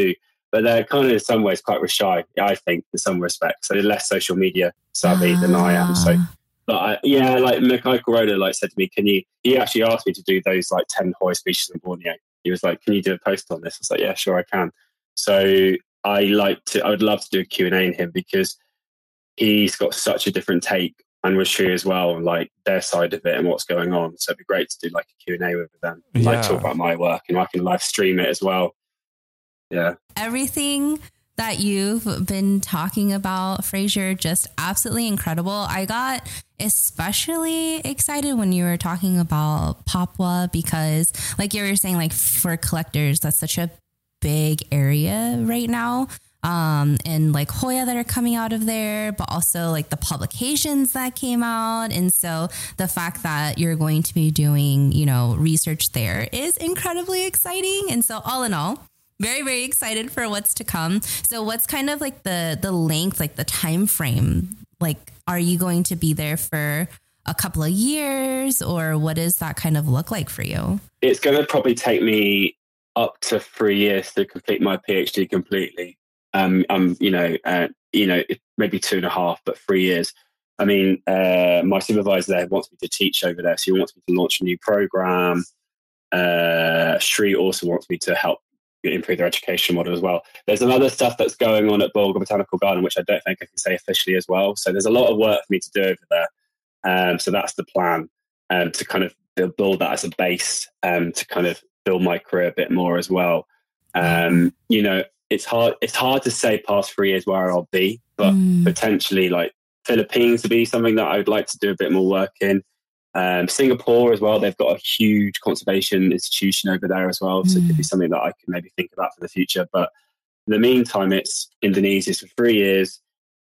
but they're kind of in some ways quite shy, I think, in some respects. So they're less social media savvy than I am. So, but I, yeah, like Michael Roda, like said to me, can you, he actually asked me to do those like ten Hoya species in Borneo. He was like, can you do a post on this? I was like, yeah, sure I can. So I like to, I would love to do a Q and A in him because he's got such a different take, and Rashri as well, and like their side of it and what's going on. So it'd be great to do like a Q and A with them. And, yeah. Like talk about my work, and I can live stream it as well. Yeah. Everything that you've been talking about, Fraser, just absolutely incredible. I got especially excited when you were talking about Papua because like you were saying, like for collectors, that's such a big area right now. Um, and like Hoya that are coming out of there, but also like the publications that came out. And so the fact that you're going to be doing, you know, research there is incredibly exciting. And so all in all, very, very excited for what's to come. So what's kind of like the, the length, like the time frame, like, are you going to be there for a couple of years or what does that kind of look like for you? It's going to probably take me up to three years to complete my PhD completely. Um, I'm, you know, uh, you know, maybe two and a half, but three years. I mean, uh, my supervisor there wants me to teach over there, so he wants me to launch a new program. Uh, Sri also wants me to help improve their education model as well. There's some other stuff that's going on at Bolga Botanical Garden, which I don't think I can say officially as well. So there's a lot of work for me to do over there. Um, so that's the plan, um, to kind of build, build that as a base, um, to kind of build my career a bit more as well. Um, you know, it's hard. It's hard to say past three years where I'll be, but mm. potentially like Philippines would be something that I would like to do a bit more work in. Um, Singapore as well. They've got a huge conservation institution over there as well, so mm. it could be something that I can maybe think about for the future. But in the meantime, it's Indonesia for three years.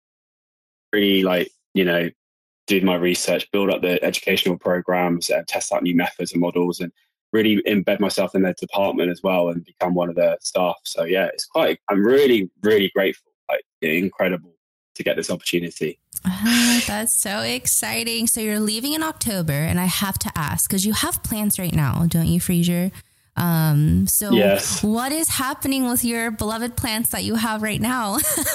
Really, like you know, do my research, build up the educational programs, uh, test out new methods and models, and really embed myself in their department as well and become one of their staff. So yeah, it's quite, I'm really, really grateful, like incredible to get this opportunity. Oh, that's so exciting. So you're leaving in October and I have to ask, because you have plans right now, don't you, Fraser? Um, so yes. What is happening with your beloved plants that you have right now?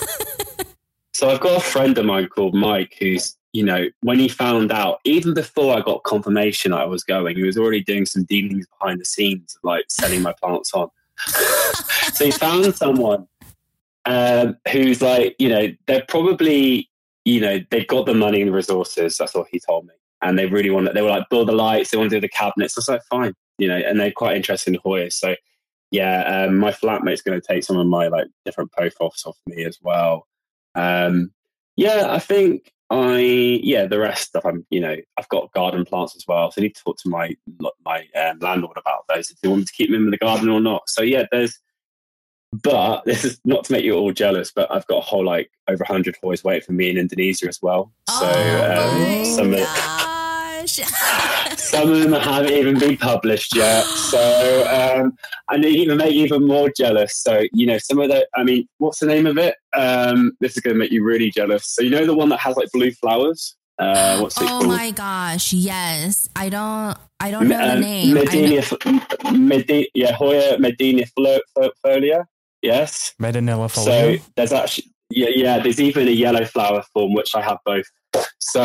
So I've got a friend of mine called Mike who's, you know, when he found out, even before I got confirmation I was going, he was already doing some dealings behind the scenes, like selling my plants on. So he found someone um, who's like, you know, they're probably, you know, they've got the money and the resources. That's what he told me. And they really want to, they were like, build the lights, they want to do the cabinets. I was like, fine, you know, and they're quite interested in Hoya. So yeah, um, my flatmate's going to take some of my like different profiles off me as well. Um, yeah, I think, I yeah the rest stuff I'm you know I've got garden plants as well, so I need to talk to my my um, landlord about those if they want me to keep them in the garden or not. So yeah, there's but this is not to make you all jealous, but I've got a whole like over one hundred Hoyas waiting for me in Indonesia as well. So oh um, some gosh. of some of them haven't even been published yet. So um, and it even make you even more jealous. So you know some of the I mean, what's the name of it? Um, this is going to make you really jealous. So you know the one that has like blue flowers? Uh, what's it oh called? my gosh, yes. I don't I don't know um, the name. Medina, Medina, yeah, Hoya Medina folia. Yes. Medinilla folia. So there's actually yeah, yeah, there's even a yellow flower form which I have both. So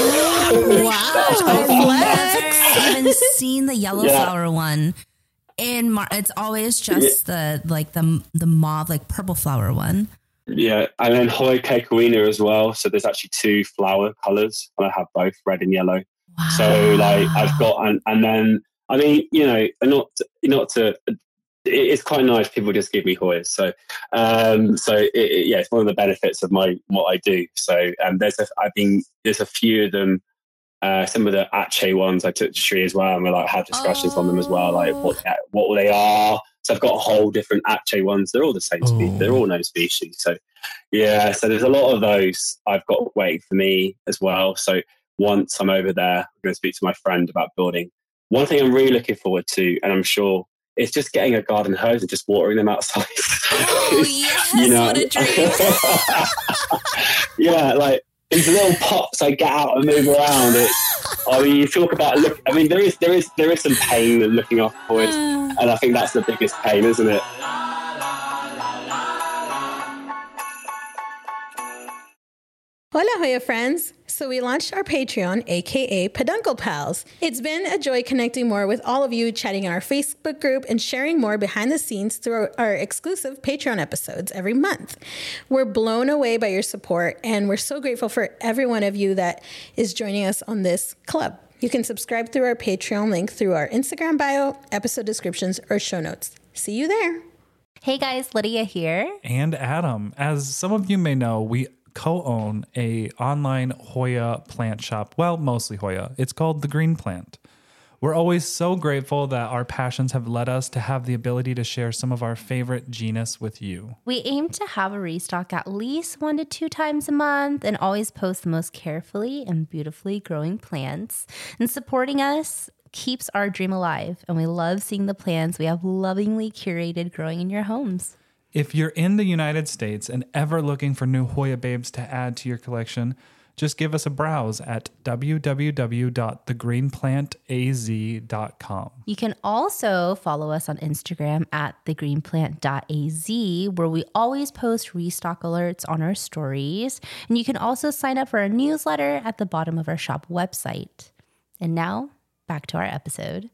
wow, I've never even seen the yellow yeah. flower one. In Mar- it's always just yeah. the like the the mauve like purple flower one. Yeah, and then Hoya cacoena as well. So there's actually two flower colours, and I have both red and yellow. Wow. So like I've got, and, and then I mean, you know, not not to. It's quite nice. People just give me Hoyas, so um, so it, it, yeah, it's one of the benefits of my what I do. So um, there's a, I've been there's a few of them. Uh, some of the Aceh ones I took to Sri as well, and we like had discussions oh. on them as well, like what what they are. So I've got a whole different Aceh ones. They're all the same species. Oh. They're all known species. So yeah, so there's a lot of those I've got waiting for me as well. So once I'm over there, I'm going to speak to my friend about building. One thing I'm really looking forward to, and I'm sure, is just getting a garden hose and just watering them outside. Oh yes, you know, what a dream! Yeah, like these little pots I get out and move around. It's, I mean, you talk about look. I mean, there is there is there is some pain in looking after Hoyas, and I think that's the biggest pain, isn't it? Hola, Hoya friends. So we launched our Patreon, aka Peduncle Pals. It's been a joy connecting more with all of you, chatting in our Facebook group, and sharing more behind the scenes through our exclusive Patreon episodes every month. We're blown away by your support, and we're so grateful for every one of you that is joining us on this club. You can subscribe through our Patreon link through our Instagram bio, episode descriptions, or show notes. See you there. Hey guys, Lydia here. And Adam. As some of you may know, we co-own a online Hoya plant shop. Well, mostly Hoya. It's called The Green Plant. We're always so grateful that our passions have led us to have the ability to share some of our favorite genus with you. We aim to have a restock at least one to two times a month and always post the most carefully and beautifully growing plants. And supporting us keeps our dream alive, and we love seeing the plants we have lovingly curated growing in your homes. If you're in the United States and ever looking for new Hoya babes to add to your collection, just give us a browse at w w w dot the green plant a z dot com. You can also follow us on Instagram at the green plant dot a z, where we always post restock alerts on our stories. And you can also sign up for our newsletter at the bottom of our shop website. And now, back to our episode.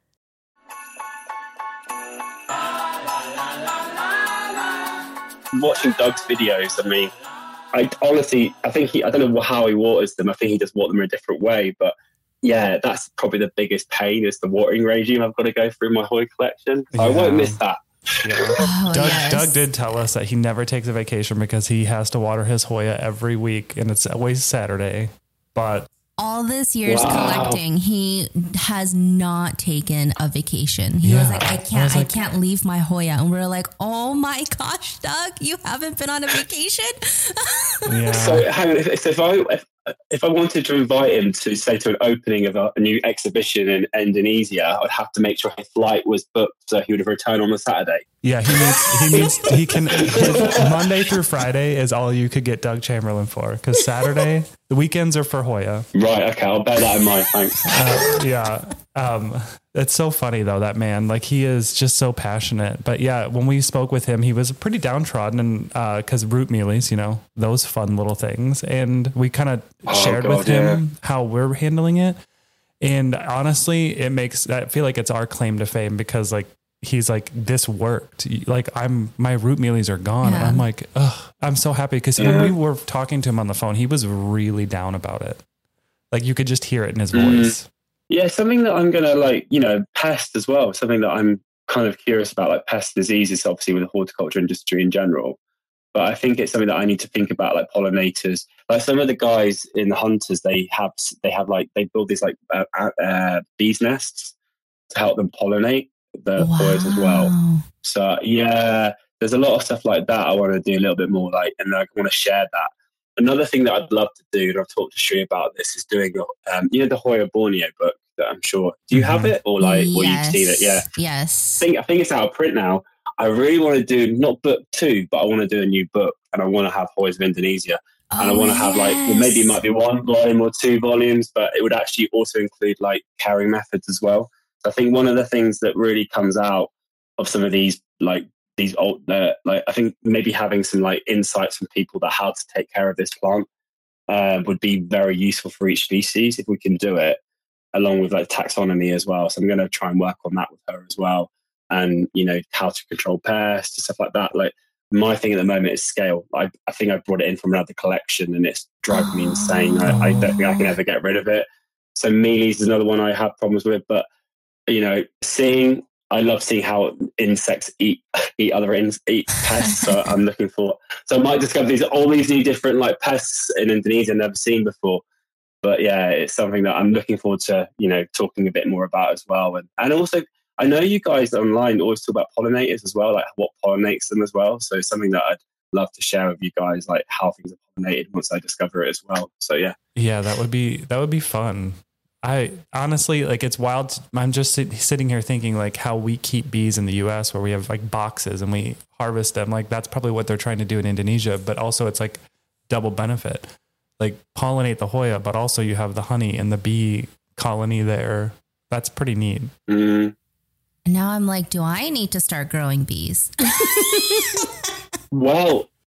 Watching Doug's videos, I mean, I honestly, I think he, I don't know how he waters them. I think he just water them in a different way. But yeah, that's probably the biggest pain is the watering regime I've got to go through my Hoya collection. So yeah. I won't miss that. Yeah. Oh, Doug, yes. Doug did tell us that he never takes a vacation because he has to water his Hoya every week, and it's always Saturday. But all this years wow. collecting, he has not taken a vacation. He yeah. was like, I can't, I, was like, I can't leave my Hoya. And we're like, oh my gosh, Doug, you haven't been on a vacation. yeah. So hang on, if, if I if, if I wanted to invite him to say to an opening of a, a new exhibition in Indonesia, I'd have to make sure his flight was booked so he would have returned on the Saturday. Yeah, he needs he needs he can his Monday through Friday is all you could get Doug Chamberlain for, because Saturday the weekends are for Hoya. Right. Okay, I'll bear that in mind. Thanks. Uh, yeah. Um, it's so funny though, that man, like he is just so passionate. But yeah, when we spoke with him, he was pretty downtrodden, and uh, because root mealies, you know, those fun little things, and we kind of oh, shared God, with him yeah. how we're handling it. And honestly, it makes I feel like it's our claim to fame, because like he's like, this worked. Like I'm, my root mealies are gone. Yeah. And I'm like, ugh, I'm so happy, because yeah. when we were talking to him on the phone, he was really down about it. Like you could just hear it in his mm. voice. Yeah, something that I'm going to like, you know, pest as well. Something that I'm kind of curious about, like pest diseases, obviously with the horticulture industry in general. But I think it's something that I need to think about, like pollinators. Like some of the guys in the hunters, they have, they have like, they build these like uh, uh, bees nests to help them pollinate the wow. Hoyas as well. So yeah, there's a lot of stuff like that I want to do a little bit more like, and I want to share that. Another thing that I'd love to do, and I've talked to Sri about this, is doing, um, you know, the Hoya Borneo book that I'm sure. Do you have it, or like, yes. or you've seen it? Yeah. Yes. I think I think it's out of print now. I really want to do not book two, but I want to do a new book, and I want to have Hoyas of Indonesia, oh, and I want to have yes. like, well, maybe it might be one volume or two volumes, but it would actually also include like carrying methods as well. So I think one of the things that really comes out of some of these like. These old, uh, like I think maybe having some like insights from people that how to take care of this plant uh, would be very useful for each species if we can do it, along with like taxonomy as well. So I'm going to try and work on that with her as well, and you know how to control pests and stuff like that. Like my thing at the moment is scale. I, I think I brought it in from another collection, and it's driving me insane. I, I don't think I can ever get rid of it. So mealies is another one I have problems with, but you know, seeing. I love seeing how insects eat eat other in, eat pests. So I'm looking for. So I might discover these all these new different like pests in Indonesia I've never seen before. But yeah, it's something that I'm looking forward to, you know, talking a bit more about as well. And and also, I know you guys online always talk about pollinators as well, like what pollinates them as well. So it's something that I'd love to share with you guys, like how things are pollinated once I discover it as well. So yeah, yeah, that would be that would be fun. I honestly, like, it's wild. To, I'm just sit, sitting here thinking like how we keep bees in the U S where we have like boxes and we harvest them. Like that's probably what they're trying to do in Indonesia, but also it's like double benefit, like pollinate the Hoya, but also you have the honey and the bee colony there. That's pretty neat. Mm. Now I'm like, do I need to start growing bees? Well,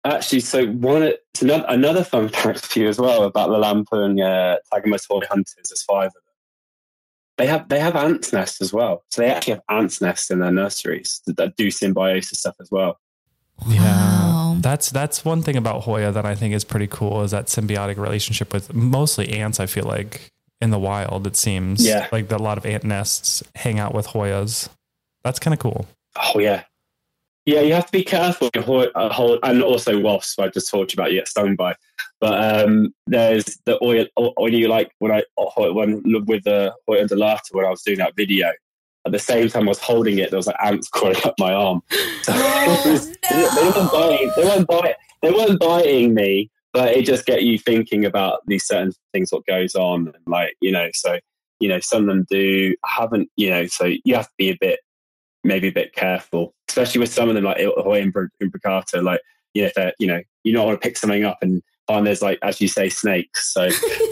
Actually, so one, it's another, another fun fact for you as well about the Lampung uh, Tagamos Hoya hunters. There's five of them. They have they have ants nests as well. So they actually have ants nests in their nurseries that, that do symbiosis stuff as well. Yeah, wow. that's that's one thing about Hoya that I think is pretty cool, is that symbiotic relationship with mostly ants. I feel like in the wild, it seems yeah. like a lot of ant nests hang out with Hoyas. That's kind of cool. Oh yeah, yeah. You have to be careful. Hoya, and also wasps. I just told you about you get stung by. But um, there's the oil. When you like when I when with the Hoya undulata, when I was doing that video. At the same time I was holding it, there was like ants crawling up my arm. So Oh, was, no. they, they weren't biting. They weren't biting. They weren't biting me, but it just get you thinking about these certain things, what goes on, and like you know. So you know, some of them do haven't. You know, so you have to be a bit, maybe a bit careful, especially with some of them like Hoya imbricata. Like you know, if they're, you know, you don't want to pick something up and find there's like, as you say, snakes. So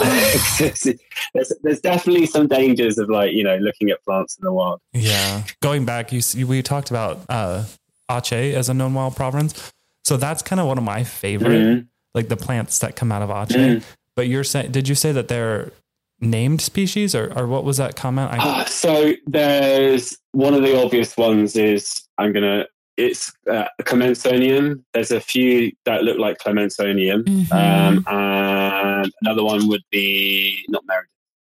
there's, there's definitely some dangers of like, you know, looking at plants in the wild. Yeah. Going back, you we talked about uh, Aceh as a known wild province. So that's kind of one of my favorite, mm-hmm. like the plants that come out of Aceh. Mm-hmm. But you're saying, did you say that they're named species or, or what was that comment? I- uh, so there's one of the obvious ones is I'm going to, It's uh, Clemensonium. There's a few that look like Clemensonium. Mm-hmm. Um, and another one would be not Meredith.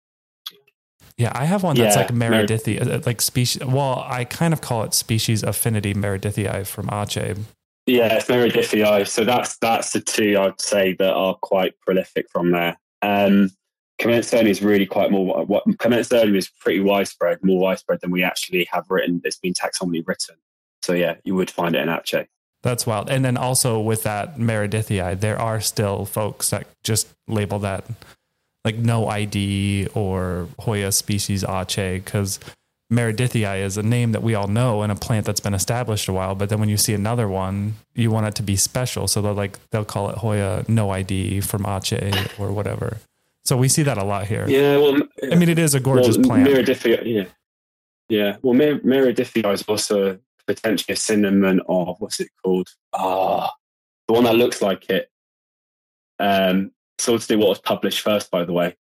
Yeah, I have one that's yeah, like Meredithii, Mered- like species. Well, I kind of call it species affinity Meredithii from Aceh. Yeah, it's Meredithii. So that's that's the two I'd say that are quite prolific from there. Um, Clemensonium is really quite more. What Clemensonium is pretty widespread, more widespread than we actually have written. It's been taxonomy written. So yeah, you would find it in Aceh. That's wild. And then also with that Meredithii, there are still folks that just label that like no I D or Hoya species Aceh, because Meredithii is a name that we all know and a plant that's been established a while. But then when you see another one, you want it to be special. So they'll like, they'll call it Hoya no I D from Aceh or whatever. So we see that a lot here. Yeah. Well, I mean, it is a gorgeous well, plant. Meredithii, yeah. Yeah. Well, Mer- Meredithii is also potentially a cinnamon or what's it called? Ah, the one that looks like it. Um, so to do what was published first, by the way.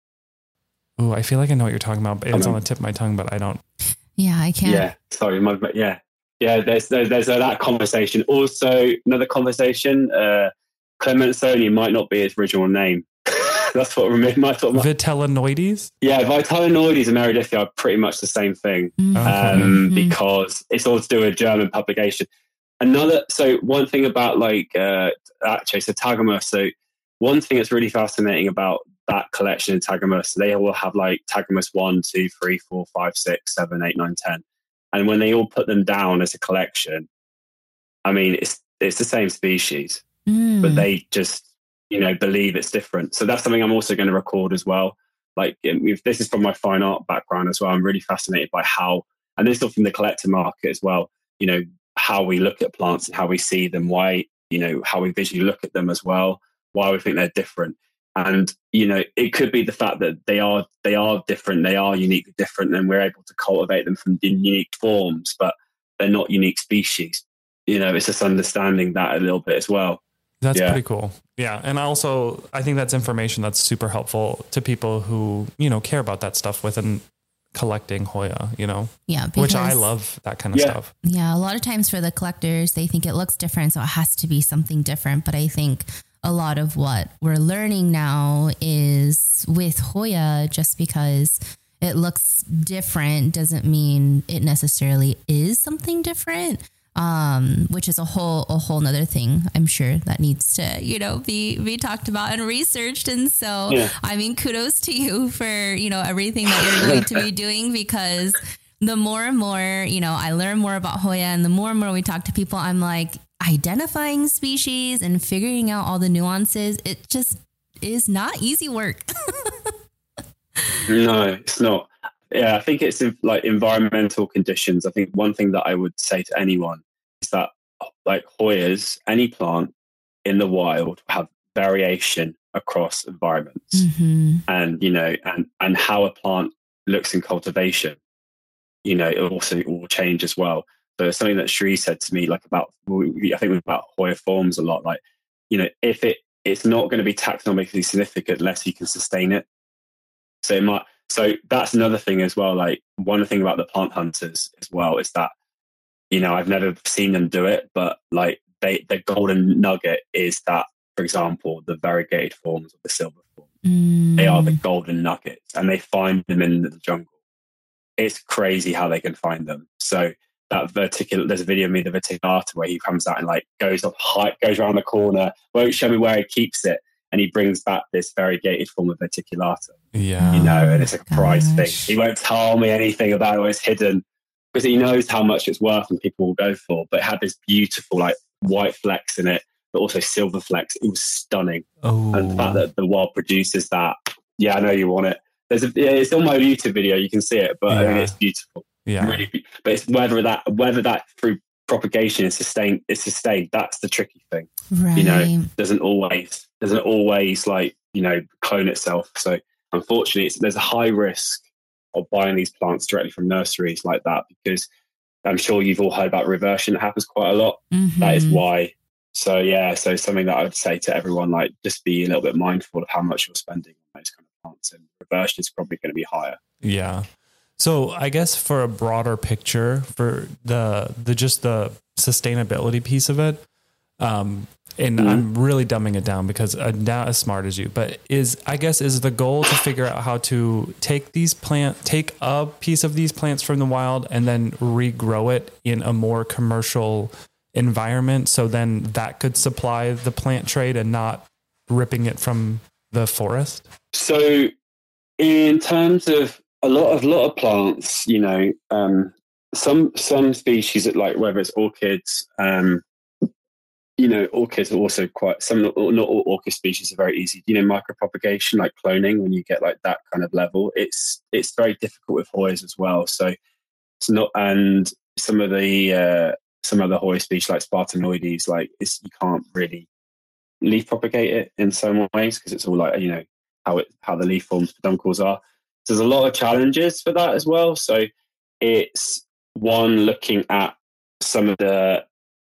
Oh, I feel like I know what you're talking about, but it's on the tip of my tongue, but I don't. Yeah, I can't. Yeah, sorry, my, yeah, yeah. There's there's, there's uh, that conversation. Also, another conversation. Uh, Clemensonium might not be its original name. That's what we might talk about. Vitellinoides? Yeah, Vitellinoides and Meredithii are pretty much the same thing, Mm-hmm. um, Mm-hmm. because it's all to do with German publication. Another, so one thing about like uh, actually, so Tagemus. So one thing that's really fascinating about that collection in Tagemus, they will have like Tagemus one, two, three, four, five, six, seven, eight, nine, ten, and when they all put them down as a collection, I mean, it's it's the same species, Mm. but they just, you know, believe it's different. So that's something I'm also going to record as well. Like, if this is from my fine art background as well. I'm really fascinated by how, and this is all from the collector market as well, you know, how we look at plants and how we see them, why, you know, how we visually look at them as well, why we think they're different. And, you know, it could be the fact that they are, they are different, they are uniquely different, and we're able to cultivate them from unique forms, but they're not unique species. You know, it's just understanding that a little bit as well. That's yeah. pretty cool. Yeah. And also, I think that's information that's super helpful to people who, you know, care about that stuff within collecting Hoya, you know, Yeah, because, which I love that kind of yeah. stuff. Yeah, a lot of times for the collectors, they think it looks different, so it has to be something different. But I think a lot of what we're learning now is with Hoya, just because it looks different doesn't mean it necessarily is something different. Um, which is a whole, a whole nother thing, I'm sure, that needs to, you know, be, be talked about and researched. And so, yeah. I mean, kudos to you for, you know, everything that you're going to be doing, because the more and more, you know, I learn more about Hoya, and the more and more we talk to people, I'm like, identifying species and figuring out all the nuances, it just is not easy work. No, it's not. Yeah, I think it's like environmental conditions. I think one thing that I would say to anyone is that like Hoyas, any plant in the wild, have variation across environments. Mm-hmm. And, you know, and, and how a plant looks in cultivation, you know, it also will change as well. but something that Sheree said to me, like about, I think about Hoya forms a lot, like, you know, if it, it's not going to be taxonomically significant unless you can sustain it. So it might, so that's another thing as well. Like one thing about the plant hunters as well is that, you know, I've never seen them do it, but like they, the golden nugget is that, for example, the variegated forms of the silver form, mm. they are the golden nuggets, and they find them in the jungle. It's crazy how they can find them. So that vertical, there's a video of me, the verticillata, where he comes out and like goes up high, goes around the corner, won't show me where he keeps it, and he brings back this variegated form of verticillata. Yeah, you know, and it's like a prize thing. He won't tell me anything about it. It's hidden because he knows how much it's worth and people will go for. But it had this beautiful like white flecks in it, but also silver flecks. It was stunning. Oh. And the fact that the wild produces that, yeah, I know you want it. There's a, it's on my YouTube video. You can see it, but yeah. I mean, it's beautiful. Yeah, really be- but it's whether that whether that through propagation is sustained is sustained. That's the tricky thing. Right. You know, doesn't always doesn't always like you know clone itself. So unfortunately, it's, there's a high risk of buying these plants directly from nurseries like that, because I'm sure you've all heard about reversion. It happens quite a lot. Mm-hmm. That is why. So yeah, so something that I would say to everyone, like just be a little bit mindful of how much you're spending on those kind of plants, and reversion is probably going to be higher. Yeah. So I guess for a broader picture, for the the just the sustainability piece of it, um, and mm-hmm. I'm really dumbing it down because I'm not as smart as you, but is I guess is the goal to figure out how to take these plant, take a piece of these plants from the wild and then regrow it in a more commercial environment, so then that could supply the plant trade and not ripping it from the forest? So in terms of a lot of lot of plants, you know, um, some some species that like whether it's orchids, um, you know, orchids are also quite some not, not all orchid species are very easy. You know, micropropagation like cloning, when you get like that kind of level, it's it's very difficult with Hoyas as well. So it's not, and some of the uh, some other Hoya species like Spartanoides, like it's, you can't really leaf propagate it in some ways because it's all like, you know, how it how the leaf forms peduncles are. So there's a lot of challenges for that as well. So it's one, looking at some of the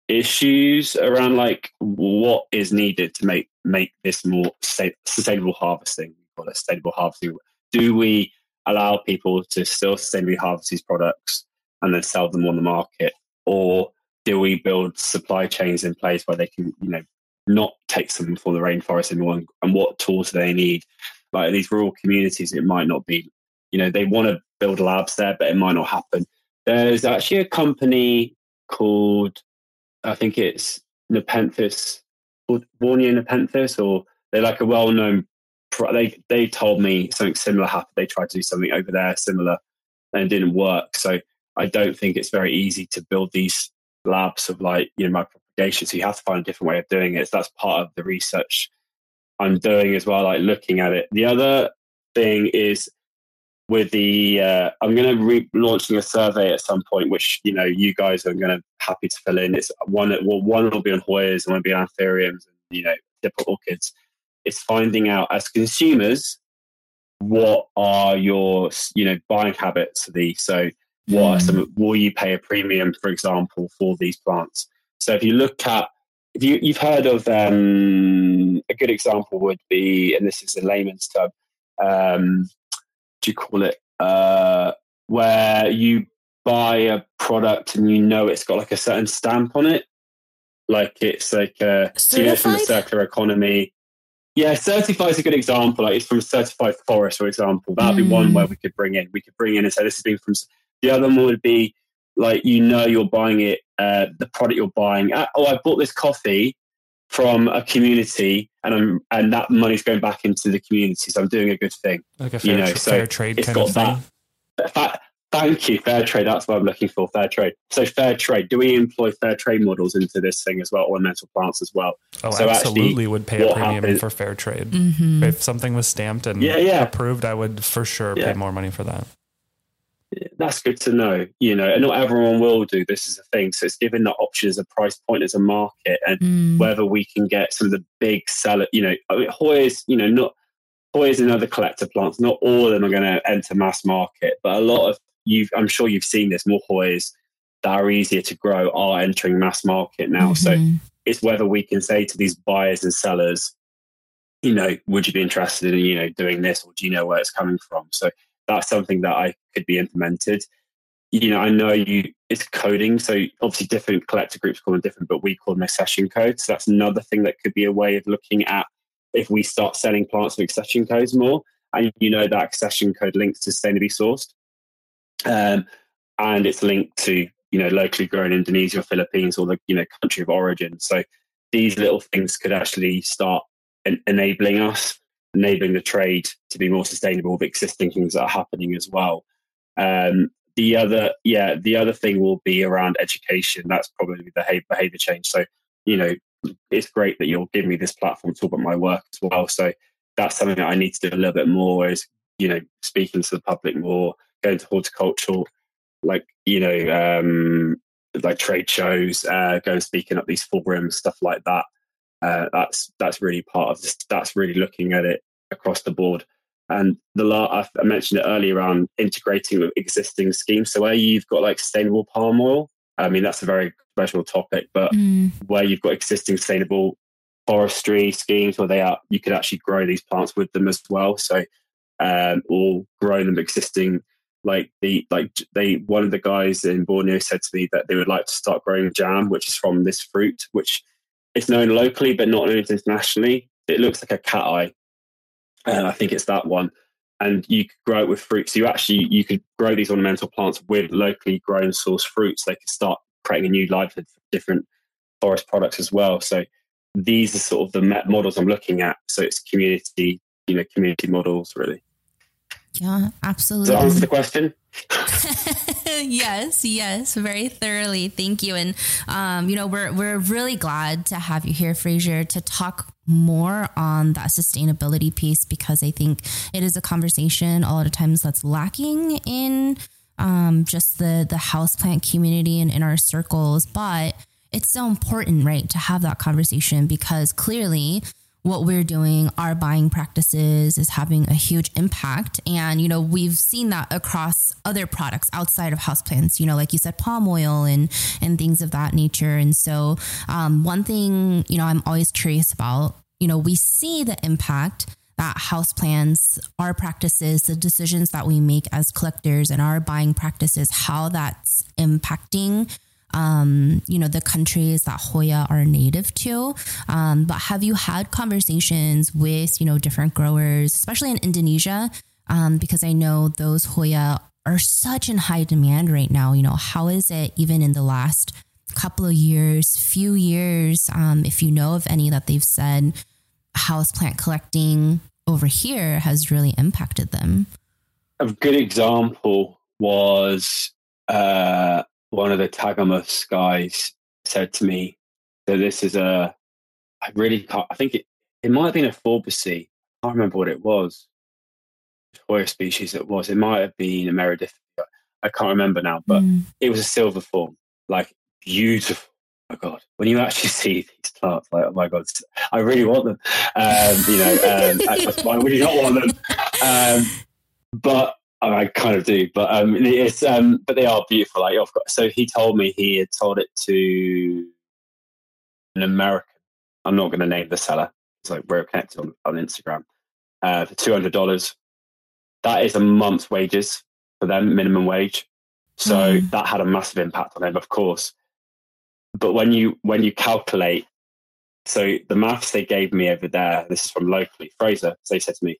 issues around like what is needed to make make this more sustainable harvesting. We call it sustainable harvesting. Do we allow people to still sustainably harvest these products and then sell them on the market, or do we build supply chains in place where they can, you know, not take some for the rainforest anymore? And what tools do they need? Like these rural communities, it might not be, you know, they want to build labs there, but it might not happen. There's actually a company called, I think it's Nepenthes, Borneo Nepenthes, or they're like a well-known, they they told me something similar happened. They tried to do something over there similar and it didn't work. So I don't think it's very easy to build these labs of like, you know, micropropagation. So you have to find a different way of doing it. So that's part of the research I'm doing as well, like looking at it. The other thing is with the, uh, I'm going to be launching a survey at some point, which, you know, you guys are going to happy to fill in. It's one, well, one will be on Hoyas, one will be on anthuriums and, you know, different orchids. It's finding out as consumers, what are your, you know, buying habits of these? So what mm. are some, will you pay a premium, for example, for these plants? So if you look at, if you, you've heard of, um, a good example would be, and this is a layman's term, um, what do you call it? Uh, where you buy a product and you know it's got like a certain stamp on it. Like it's like, uh, you know, from the circular economy. Yeah, certified is a good example. Like it's from a certified forest, for example. That'd mm. be one where we could bring in. We could bring in and say this has been from. The other one would be like, you know, you're buying it, uh, the product you're buying. Uh, oh, I bought this coffee from a community, and I'm and that money's going back into the community, so I'm doing a good thing. Like a fair, you know, tra- so fair trade it's kind got of thing. That, that, thank you, fair trade. That's what I'm looking for, fair trade. So fair trade. Do we employ fair trade models into this thing as well, ornamental plants as well? Oh, so absolutely actually, would pay a premium happens, for fair trade. Mm-hmm. If something was stamped and yeah, yeah. approved, I would for sure yeah. pay more money for that. That's good to know, you know, and not everyone will do this as a thing. So it's giving that option as a price point, as a market, and mm. whether we can get some of the big seller, you know, I mean, Hoyas, you know, not Hoyas and other collector plants, not all of them are going to enter mass market, but a lot of you've, I'm sure you've seen this, more Hoyas that are easier to grow are entering mass market now. Mm-hmm. So it's whether we can say to these buyers and sellers, you know, would you be interested in, you know, doing this, or do you know where it's coming from? So that's something that I could be implemented. You know, I know you, it's coding. So obviously different collector groups call them different, but we call them accession codes. So that's another thing that could be a way of looking at if we start selling plants with accession codes more, and you know that accession code links to sustainably sourced. Um, and it's linked to, you know, locally grown Indonesia or Philippines or the, you know, country of origin. So these little things could actually start en- enabling us, enabling the trade to be more sustainable with existing things that are happening as well. Um, the other, yeah, the other thing will be around education. That's probably the behavior change. So, you know, it's great that you'll give me this platform to talk about my work as well. So that's something that I need to do a little bit more, is, you know, speaking to the public more, going to horticultural, like, you know, um, like trade shows, uh, going speaking at these forums, stuff like that. Uh, that's that's really part of this. That's really looking at it across the board. And the la- I mentioned it earlier around integrating with existing schemes. So where you've got like sustainable palm oil, I mean, that's a very special topic, but mm. where you've got existing sustainable forestry schemes where they are, you could actually grow these plants with them as well. So, um, or grow them existing. Like the like they one of the guys in Borneo said to me that they would like to start growing jam, which is from this fruit, which is known locally but not known internationally. It looks like a cat eye, and I think it's that one. And you could grow it with fruit. So you actually you could grow these ornamental plants with locally grown source fruits. They could start creating a new livelihood for different forest products as well. So these are sort of the models I'm looking at. So it's community, you know, community models really. Yeah, absolutely. Does that answer the question? Yes, yes, very thoroughly. Thank you. And, um, you know, we're, we're really glad to have you here, Fraser, to talk more on that sustainability piece, because I think it is a conversation a lot of times that's lacking in um, just the, the houseplant community and in our circles. But it's so important, right, to have that conversation, because clearly what we're doing, our buying practices, is having a huge impact. And, you know, we've seen that across other products outside of houseplants, you know, like you said, palm oil and, and things of that nature. And so um, one thing, you know, I'm always curious about, you know, we see the impact that houseplants, our practices, the decisions that we make as collectors and our buying practices, how that's impacting Um, you know, the countries that Hoya are native to. Um, but have you had conversations with, you know, different growers, especially in Indonesia? Um, because I know those Hoya are such in high demand right now. You know, how is it even in the last couple of years, few years, um, if you know of any that they've said houseplant collecting over here has really impacted them? A good example was, uh, one of the Tagamus guys said to me that this is a, I really can't, I think it, it might have been a Forbesy. I can't remember what it was, Hoya species it was. It might have been a Meredith. I can't remember now, but mm. it was a silver form, like beautiful. Oh my God, when you actually see these plants, like, oh my God, I really want them. Um, you know, um, I, I really not want them. Um, but I kind of do, but um, it's um, but they are beautiful. Like, I've got, so he told me he had sold it to an American. I'm not going to name the seller. It's like we're connected on, on Instagram uh, for two hundred dollars. That is a month's wages for them, minimum wage. So mm. that had a massive impact on them, of course. But when you when you calculate, so the maths they gave me over there, this is from locally, Fraser. So they said to me,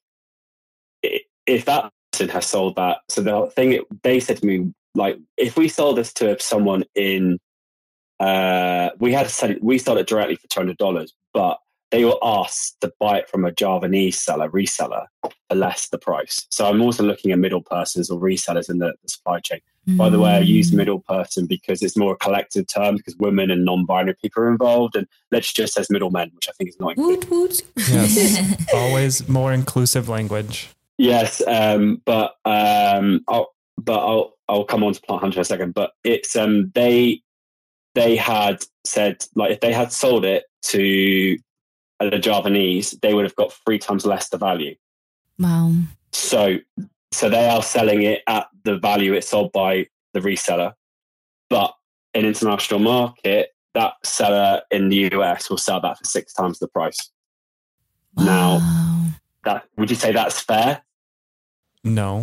if that has sold that, so the thing they said to me, like, if we sold this to someone in, uh, we had to sell it, we sold it directly for two hundred dollars, but they were asked to buy it from a Javanese seller, reseller, for less the price. So I'm also looking at middle persons or resellers in the, the supply chain. Mm. By the way, I use middle person because it's more a collective term, because women and non-binary people are involved, and let's just says middlemen, which I think is not woot, woot. Yes, always more inclusive language. Yes, um, but um, I'll but I'll I'll come on to Plant Hunter in a second. But it's um they they had said, like, if they had sold it to the Javanese, they would have got three times less the value. Wow. So so they are selling it at the value it's sold by the reseller, but in international market, that seller in the U S will sell that for six times the price. Wow. Now, that would you say that's fair? No.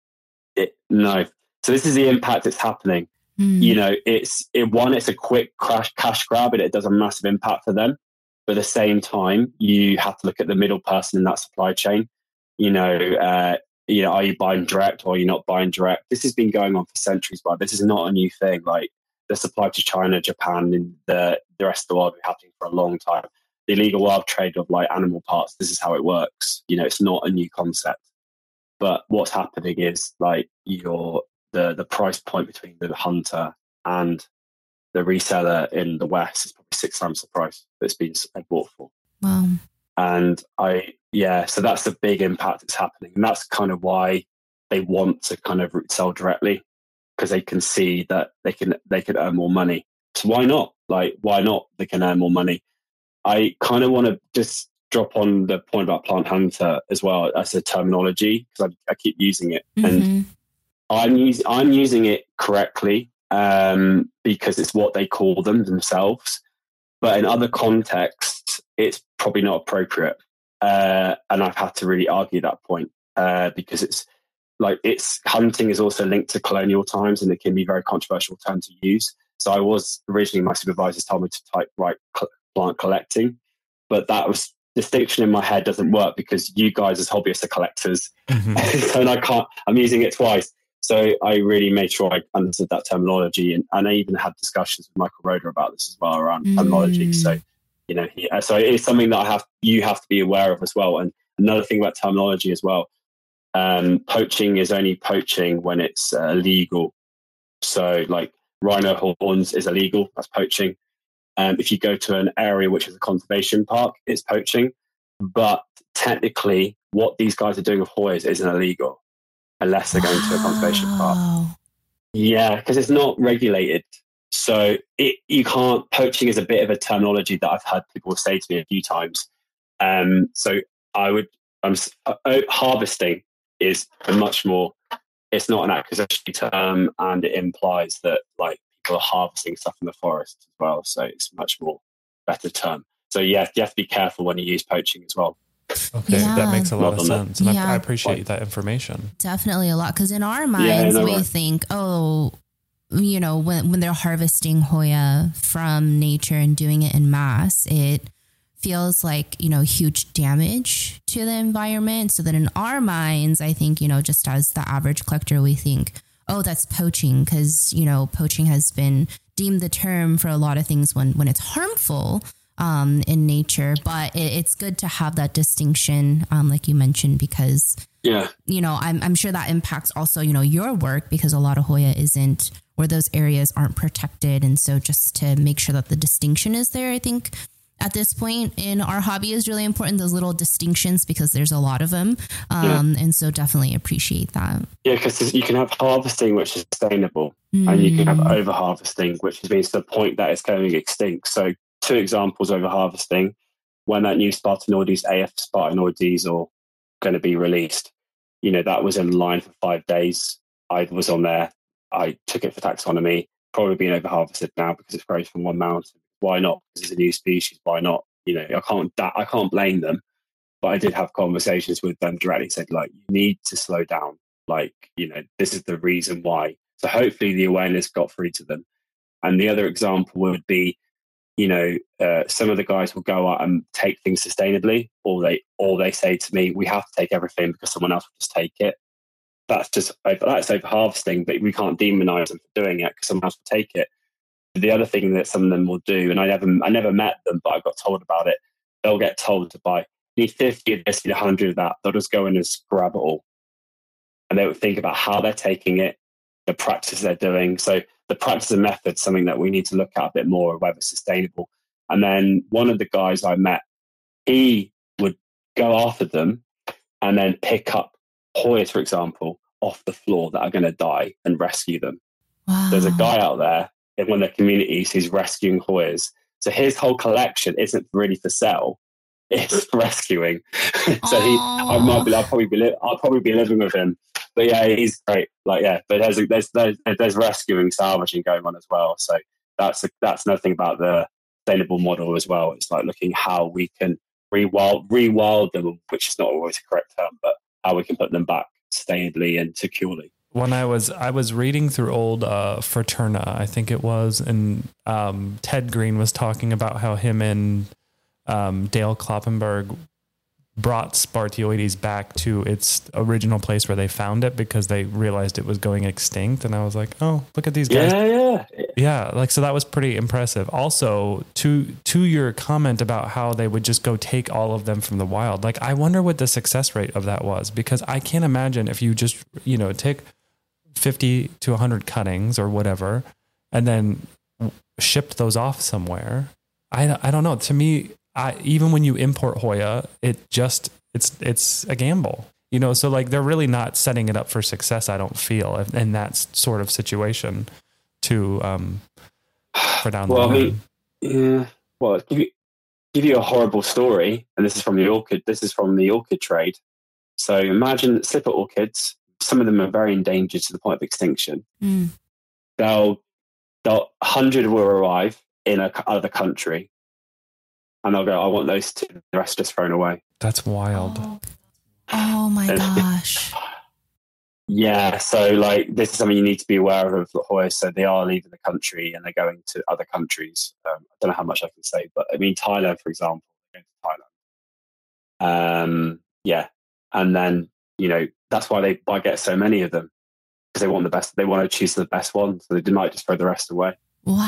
It, no. So this is the impact that's happening. Mm. You know, it's it one, it's a quick crash, cash grab, and it does a massive impact for them. But at the same time, you have to look at the middle person in that supply chain. You know, uh, you know, are you buying direct or are you not buying direct? This has been going on for centuries, but this is not a new thing. Like the supply to China, Japan, and the, the rest of the world has been happening for a long time. The illegal wild trade of like animal parts, this is how it works. You know, it's not a new concept. But what's happening is like your the the price point between the hunter and the reseller in the West is probably six times the price that's been bought for. Wow. And I, yeah, so that's the big impact that's happening. And that's kind of why they want to kind of sell directly, because they can see that they can, they can earn more money. So why not? Like, why not? They can earn more money. I kind of want to just drop on the point about Plant Hunter as well as a terminology, because I, I keep using it. Mm-hmm. And I'm, us- I'm using it correctly. Um, because it's what they call them themselves. But in other contexts, it's probably not appropriate. Uh, and I've had to really argue that point uh, because it's like it's hunting is also linked to colonial times, and it can be a very controversial term to use. So I was originally, my supervisors told me to type right cl- plant collecting, but that was distinction in my head doesn't work because you guys as hobbyists are collectors. Mm-hmm. So and I can't, I'm using it twice. So I really made sure I understood that terminology, and, and I even had discussions with Michael Roeder about this as well around mm. terminology. So, you know, he, so it's something that I have, you have to be aware of as well. And another thing about terminology as well, um, poaching is only poaching when it's uh, legal. So like rhino horns is illegal, that's poaching. Um, if you go to an area which is a conservation park, it's poaching. But technically what these guys are doing with Hoyas isn't illegal. Unless they're going wow. to a conservation park. Yeah, because it's not regulated. So it, you can't, poaching is a bit of a terminology that I've had people say to me a few times. Um, so I would, um, uh, harvesting is a much more, it's not an accusatory term, and it implies that like people are harvesting stuff in the forest as well. So it's a much more better term. So yeah, you have to be careful when you use poaching as well. Okay, yeah. That makes a lot of sense. And yeah. I, I appreciate that information. Definitely a lot. Because in our minds, yeah, we right. think, oh, you know, when, when they're harvesting Hoya from nature and doing it in mass, it feels like, you know, huge damage to the environment. So that in our minds, I think, you know, just as the average collector, we think, oh, that's poaching, because, you know, poaching has been deemed the term for a lot of things when, when it's harmful. Um, in nature, but it, it's good to have that distinction, um, like you mentioned, because, yeah, you know, I'm, I'm sure that impacts also, you know, your work, because a lot of Hoya isn't, where those areas aren't protected. And so just to make sure that the distinction is there, I think at this point in our hobby is really important, those little distinctions, because there's a lot of them. Um, yeah. And so definitely appreciate that. Yeah, because you can have harvesting, which is sustainable, mm. and you can have over harvesting, which means to the point that it's going extinct. So two examples over harvesting, when that new Spartanoides, A F Spartanoides, are going to be released, you know, that was in line for five days. I was on there. I took it for taxonomy, probably being over harvested now because it's grown from one mountain. Why not? Because it's a new species. Why not? You know, I can't, I can't blame them, but I did have conversations with them directly, said like, you need to slow down. Like, you know, this is the reason why. So hopefully the awareness got through to them. And the other example would be, you know, uh, some of the guys will go out and take things sustainably, or they, or they say to me, we have to take everything because someone else will just take it. That's just, that's over harvesting, but we can't demonize them for doing it because someone else will take it. The other thing that some of them will do, and I never, I never met them, but I got told about it. They'll get told to buy, you need fifty of this, you need one hundred of that. They'll just go in and grab it all. And they would think about how they're taking it, the practice they're doing. So the practice and method, something that we need to look at a bit more, whether it's sustainable. And then one of the guys I met, he would go after them and then pick up Hoyas, for example, off the floor that are going to die and rescue them. Wow. There's a guy out there in one of the communities who's rescuing Hoyas. So his whole collection isn't really for sale; it's rescuing. So he, I might be, I'll probably be, li- I'll probably be living with him. But yeah, he's great. Like yeah, but there's there's there's, there's rescuing, salvaging going on as well. So that's a, that's another thing about the sustainable model as well. It's like looking how we can rewild rewild them, which is not always a correct term, but how we can put them back sustainably and securely. When I was I was reading through old uh, Fraterna, I think it was, and um, Ted Green was talking about how him and um, Dale Kloppenberg brought Spartioides back to its original place where they found it because they realized it was going extinct. And I was like, oh, look at these guys. Yeah, yeah. Yeah, like, so that was pretty impressive. Also, to to your comment about how they would just go take all of them from the wild, like, I wonder what the success rate of that was, because I can't imagine if you just, you know, take fifty to one hundred cuttings or whatever, and then shipped those off somewhere. I, I don't know. To me, I, even when you import Hoya, it just, it's, it's a gamble, you know? So like, they're really not setting it up for success, I don't feel, in that sort of situation to, um, for down well, the line. I mean, yeah, well, give you, give you a horrible story. And this is from the orchid, this is from the orchid trade. So imagine slipper orchids, some of them are very endangered to the point of extinction. Mm. They'll, they'll, one hundred will arrive in a other country, and they'll go, I want those two, the rest just thrown away. That's wild. Oh, oh my gosh. Yeah. So like, this is something you need to be aware of. Hoya said they are leaving the country and they're going to other countries. Um, I don't know how much I can say, but I mean, Thailand, for example, they're going to Thailand. Um, yeah. And then, you know, that's why they why get so many of them, because they want the best, they want to choose the best one. So they might just throw the rest away.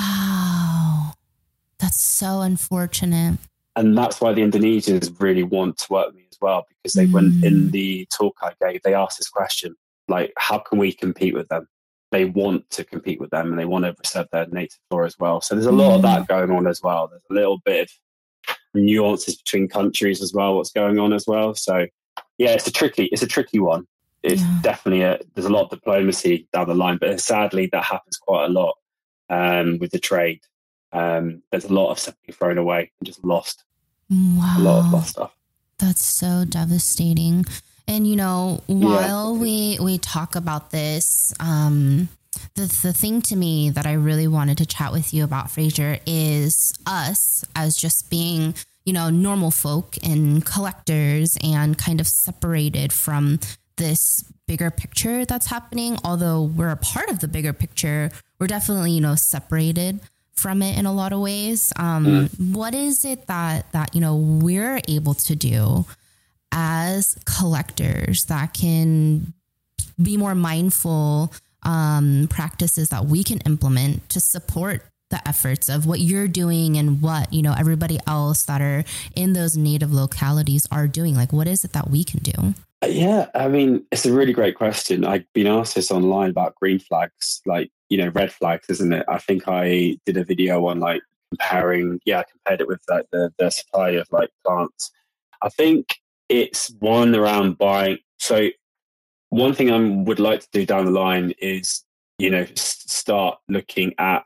Wow. That's so unfortunate. And that's why the Indonesians really want to work with me as well, because they mm. went in the talk I gave, they asked this question, like, how can we compete with them? They want to compete with them and they want to preserve their native flora as well. So there's a lot mm. of that going on as well. There's a little bit of nuances between countries as well, what's going on as well. So yeah, it's a tricky, it's a tricky one. It's yeah. definitely a, there's a lot of diplomacy down the line, but sadly that happens quite a lot um, with the trade. Um, there's a lot of stuff being thrown away and just lost. Wow. A lot of lost stuff. That's so devastating. And, you know, while yeah. we, we talk about this, um, the, the thing to me that I really wanted to chat with you about, Fraser, is us as just being, you know, normal folk and collectors and kind of separated from this bigger picture that's happening. Although we're a part of the bigger picture, we're definitely, you know, separated from it in a lot of ways. Um, mm. What is it that, that, you know, we're able to do as collectors that can be more mindful um, practices that we can implement to support the efforts of what you're doing and what, you know, everybody else that are in those native localities are doing? Like, what is it that we can do? Yeah, I mean, it's a really great question. I've been asked this online about green flags, like, you know, red flags, isn't it? I think I did a video on like comparing, yeah, I compared it with like the, the supply of like plants. I think it's one around buying. So one thing I would like to do down the line is, you know, start looking at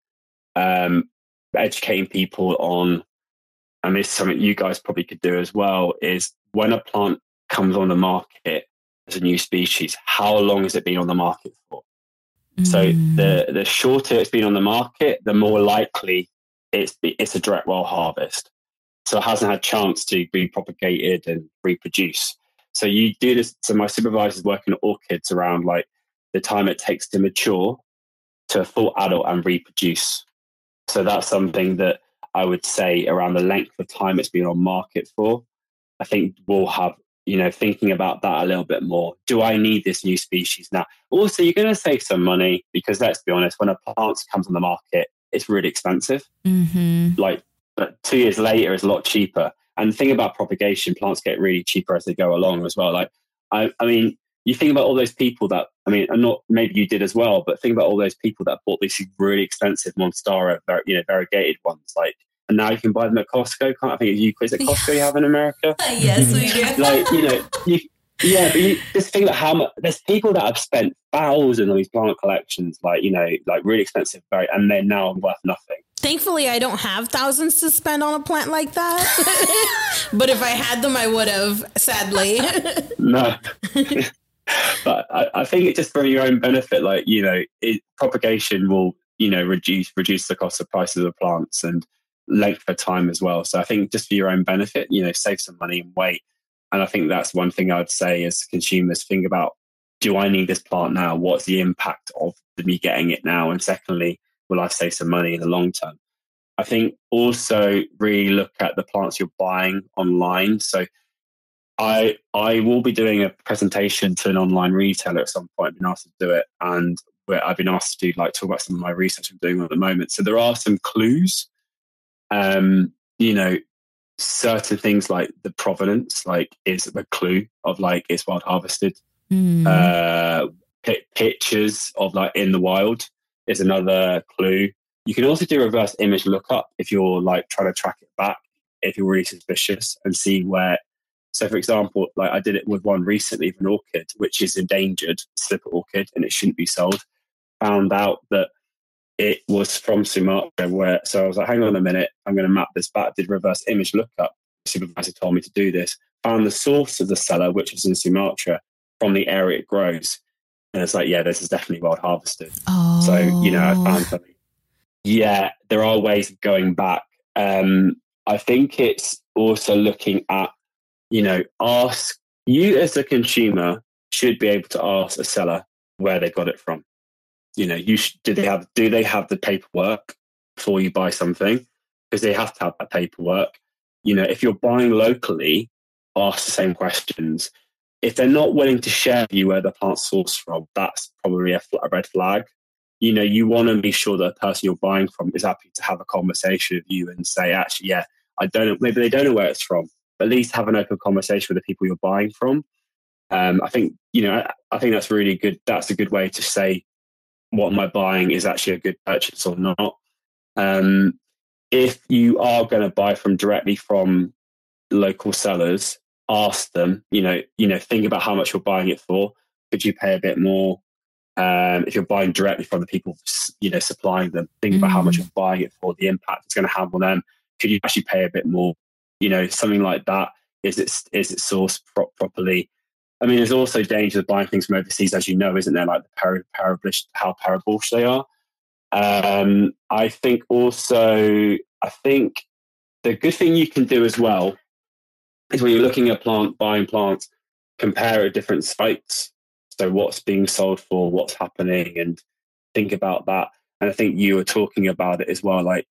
um, educating people on, and this is something you guys probably could do as well, is when a plant comes on the market as a new species, how long has it been on the market for? Mm. So the the shorter it's been on the market, the more likely it's it's a direct well harvest. So it hasn't had a chance to be propagated and reproduce. So you do this. So my supervisor's working at orchids around like the time it takes to mature to a full adult and reproduce. So that's something that I would say around the length of time it's been on market for. I think we'll have, you know, thinking about that a little bit more. Do I need this new species now? Also, you're going to save some money because, let's be honest, when a plant comes on the market, it's really expensive. Mm-hmm. Like, but two years later is a lot cheaper. And the thing about propagation, plants get really cheaper as they go along as well. Like, I, I mean, you think about all those people that, I mean, and not maybe you did as well, but think about all those people that bought these really expensive Monstera, you know, variegated ones, like, and now you can buy them at Costco. Can't I think you is it Costco you have in America? Yes, we do. Like, you know, you, yeah, but you just think about how much there's people that have spent thousands on these plant collections, like, you know, like really expensive, very, and they're now worth nothing. Thankfully, I don't have thousands to spend on a plant like that. But if I had them, I would have, sadly. No. But I, I think it's just for your own benefit. Like, you know, it, propagation will, you know, reduce reduce the cost of prices of the plants and length of time as well. So I think just for your own benefit, you know, save some money and wait. And I think that's one thing I'd say as consumers, think about, do I need this plant now? What's the impact of me getting it now? And secondly, will I save some money in the long term? I think also really look at the plants you're buying online. So I I will be doing a presentation to an online retailer at some point. I've been asked to do it, and where I've been asked to do like talk about some of my research I'm doing at the moment. So there are some clues. Um, you know, certain things like the provenance, like is a clue of like it's wild harvested. Mm. Uh, p- pictures of like in the wild is another clue. You can also do reverse image lookup if you're like trying to track it back, if you're really suspicious and see where. So for example, like I did it with one recently of an orchid, which is endangered, slipper orchid, and it shouldn't be sold. Found out that it was from Sumatra, where, so I was like, hang on a minute, I'm going to map this back. Did reverse image lookup. The supervisor told me to do this. Found the source of the seller, which is in Sumatra, from the area it grows. And it's like, yeah, this is definitely wild harvested. Oh. So, you know, I found something. Yeah, there are ways of going back. Um, I think it's also looking at, you know, ask, you as a consumer should be able to ask a seller where they got it from. You know, you should, do they have do they have the paperwork before you buy something? Because they have to have that paperwork. You know, if you're buying locally, ask the same questions. If they're not willing to share with you where the plant's sourced from, that's probably a, a red flag. You know, you want to be sure that the person you're buying from is happy to have a conversation with you and say, actually, yeah, I don't know, maybe they don't know where it's from, but at least have an open conversation with the people you're buying from. Um, I think, you know, I, I think that's really good. That's a good way to say what am I buying is actually a good purchase or not. Um, if you are going to buy from directly from local sellers, ask them, you know, you know, think about how much you're buying it for. Could you pay a bit more? Um, if you're buying directly from the people, you know, supplying them, think mm. about how much you're buying it for, the impact it's going to have on them. Could you actually pay a bit more? You know, something like that. Is it is it sourced pro- properly? I mean, there's also danger of buying things from overseas, as you know, isn't there? Like the para- parablish, how parabush they are. Um, I think also, I think the good thing you can do as well is when you're looking at plant buying plants, compare at different sites. So what's being sold for, what's happening, and think about that. And I think you were talking about it as well. Like,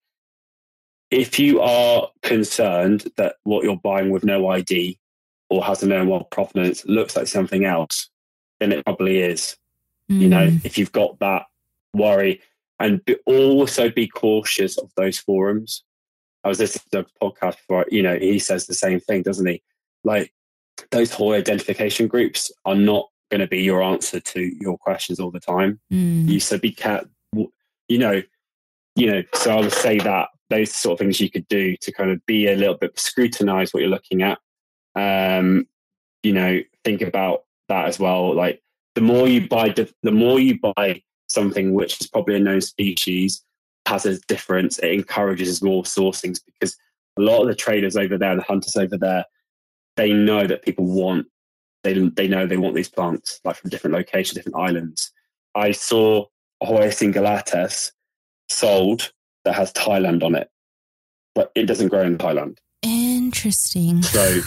if you are concerned that what you're buying with no I D or has a known wild provenance looks like something else, then it probably is. Mm. You know, if you've got that worry, and be, also be cautious of those forums. I was listening to Doug's podcast before, you know, he says the same thing, doesn't he? Like, those whole identification groups are not going to be your answer to your questions all the time. Mm. You so be careful, you know, you know, so I would say that those sort of things you could do to kind of be a little bit, scrutinize what you're looking at. Um, you know, think about that as well. Like, the more you buy, the more you buy something which is probably a known species, has a difference, it encourages more sourcings, because a lot of the traders over there, the hunters over there, they know that people want, they they know they want these plants, like from different locations, different islands. I saw a Hoya cingulatus sold that has Thailand on it, but it doesn't grow in Thailand. Interesting. So,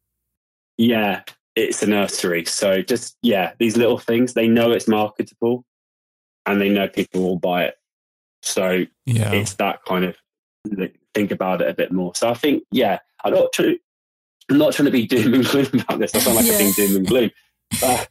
yeah, it's a nursery. So just, yeah, these little things, they know it's marketable and they know people will buy it. So yeah, it's that kind of, think about it a bit more. So I think, yeah, I'm not trying, I'm not trying to be doom and gloom about this. I sound like yeah. I'm being doom and gloom. But,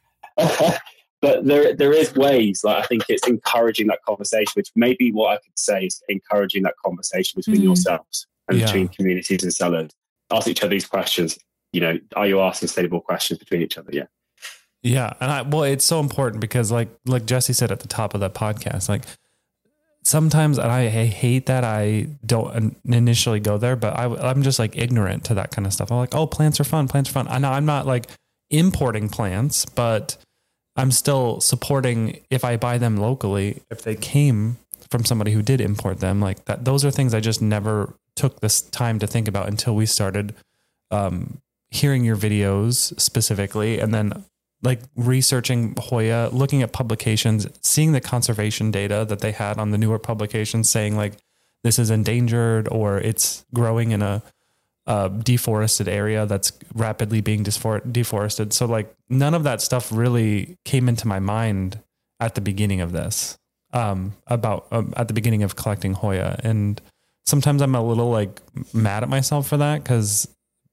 but there, there is ways, like, I think it's encouraging that conversation, which maybe what I could say is encouraging that conversation between mm. yourselves and yeah. between communities and sellers. Ask each other these questions. You know, are you asking sustainable questions between each other? Yeah. Yeah. And I, well, it's so important because like, like Jesse said at the top of that podcast, like sometimes, and I hate that I don't initially go there, but I, I'm just like ignorant to that kind of stuff. I'm like, oh, plants are fun. Plants are fun. I know I'm not like importing plants, but I'm still supporting if I buy them locally, if they came from somebody who did import them, like that. Those are things I just never took this time to think about until we started um, hearing your videos specifically. And then like researching Hoya, looking at publications, seeing the conservation data that they had on the newer publications saying like, this is endangered or it's growing in a, a deforested area that's rapidly being disfor- deforested. So like none of that stuff really came into my mind at the beginning of this, um, about um, at the beginning of collecting Hoya. And sometimes I'm a little like mad at myself for that because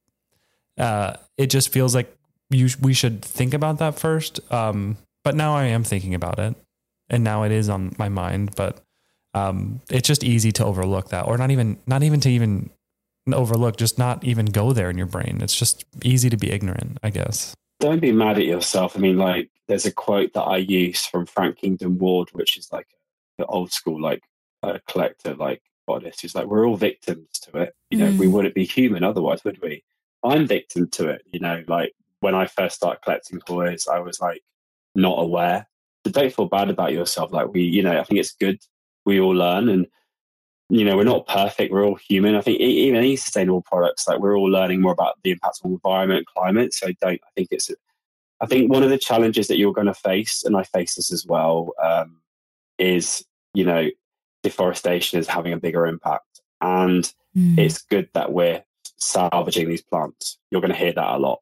uh, it just feels like you, we should think about that first. Um, but now I am thinking about it and now it is on my mind, but um, it's just easy to overlook that, or not even, not even to even overlook, just not even go there in your brain. It's just easy to be ignorant, I guess. Don't be mad at yourself. I mean, like there's a quote that I use from Frank Kingdom Ward, which is like the old school, like uh, collector, like goddess. He's like, we're all victims to it. You know, mm. we wouldn't be human otherwise, would we? I'm victim to it. You know, like when I first started collecting toys, I was like not aware. So don't feel bad about yourself. Like we, you know, I think it's good. We all learn, and you know, we're not perfect. We're all human. I think even any sustainable products, like we're all learning more about the impact on the environment, climate. So don't, I think it's, I think one of the challenges that you're going to face, and I face this as well, um, is, you know, deforestation is having a bigger impact. And mm. it's good that we're salvaging these plants. You're going to hear that a lot.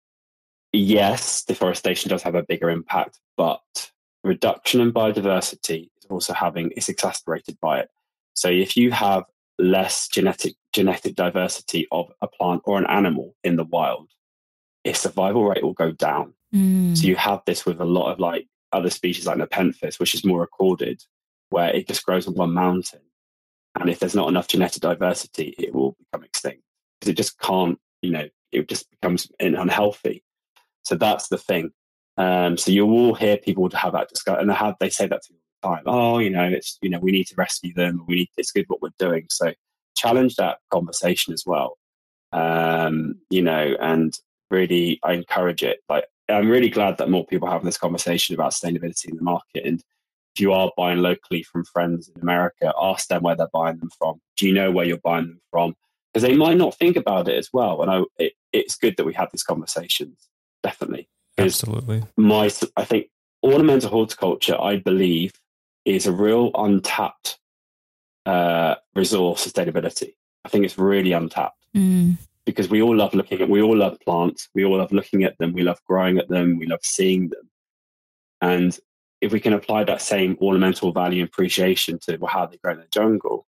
Yes, deforestation does have a bigger impact, but reduction in biodiversity is also having, it's exacerbated by it. So if you have less genetic genetic diversity of a plant or an animal in the wild, its survival rate will go down. Mm. So you have this with a lot of like other species like Nepenthes, which is more recorded, where it just grows on one mountain. And if there's not enough genetic diversity, it will become extinct because it just can't, you know, it just becomes unhealthy. So that's the thing. Um, so you will hear people to have that discussion, and they have, they say that to me all the time. Oh, you know, it's, you know, we need to rescue them. We need, it's good what we're doing. So challenge that conversation as well. Um, you know, and really, I encourage it. Like, I'm really glad that more people are having this conversation about sustainability in the market. And if you are buying locally from friends in America, ask them where they're buying them from. Do you know where you're buying them from? Because they might not think about it as well. And I, it, it's good that we have these conversations, definitely. Absolutely. My, I think ornamental horticulture, I believe, is a real untapped uh, resource sustainability. I think it's really untapped mm. because we all love looking at, we all love plants. We all love looking at them. We love growing at them. We love seeing them. And if we can apply that same ornamental value and appreciation to how they grow in the jungle,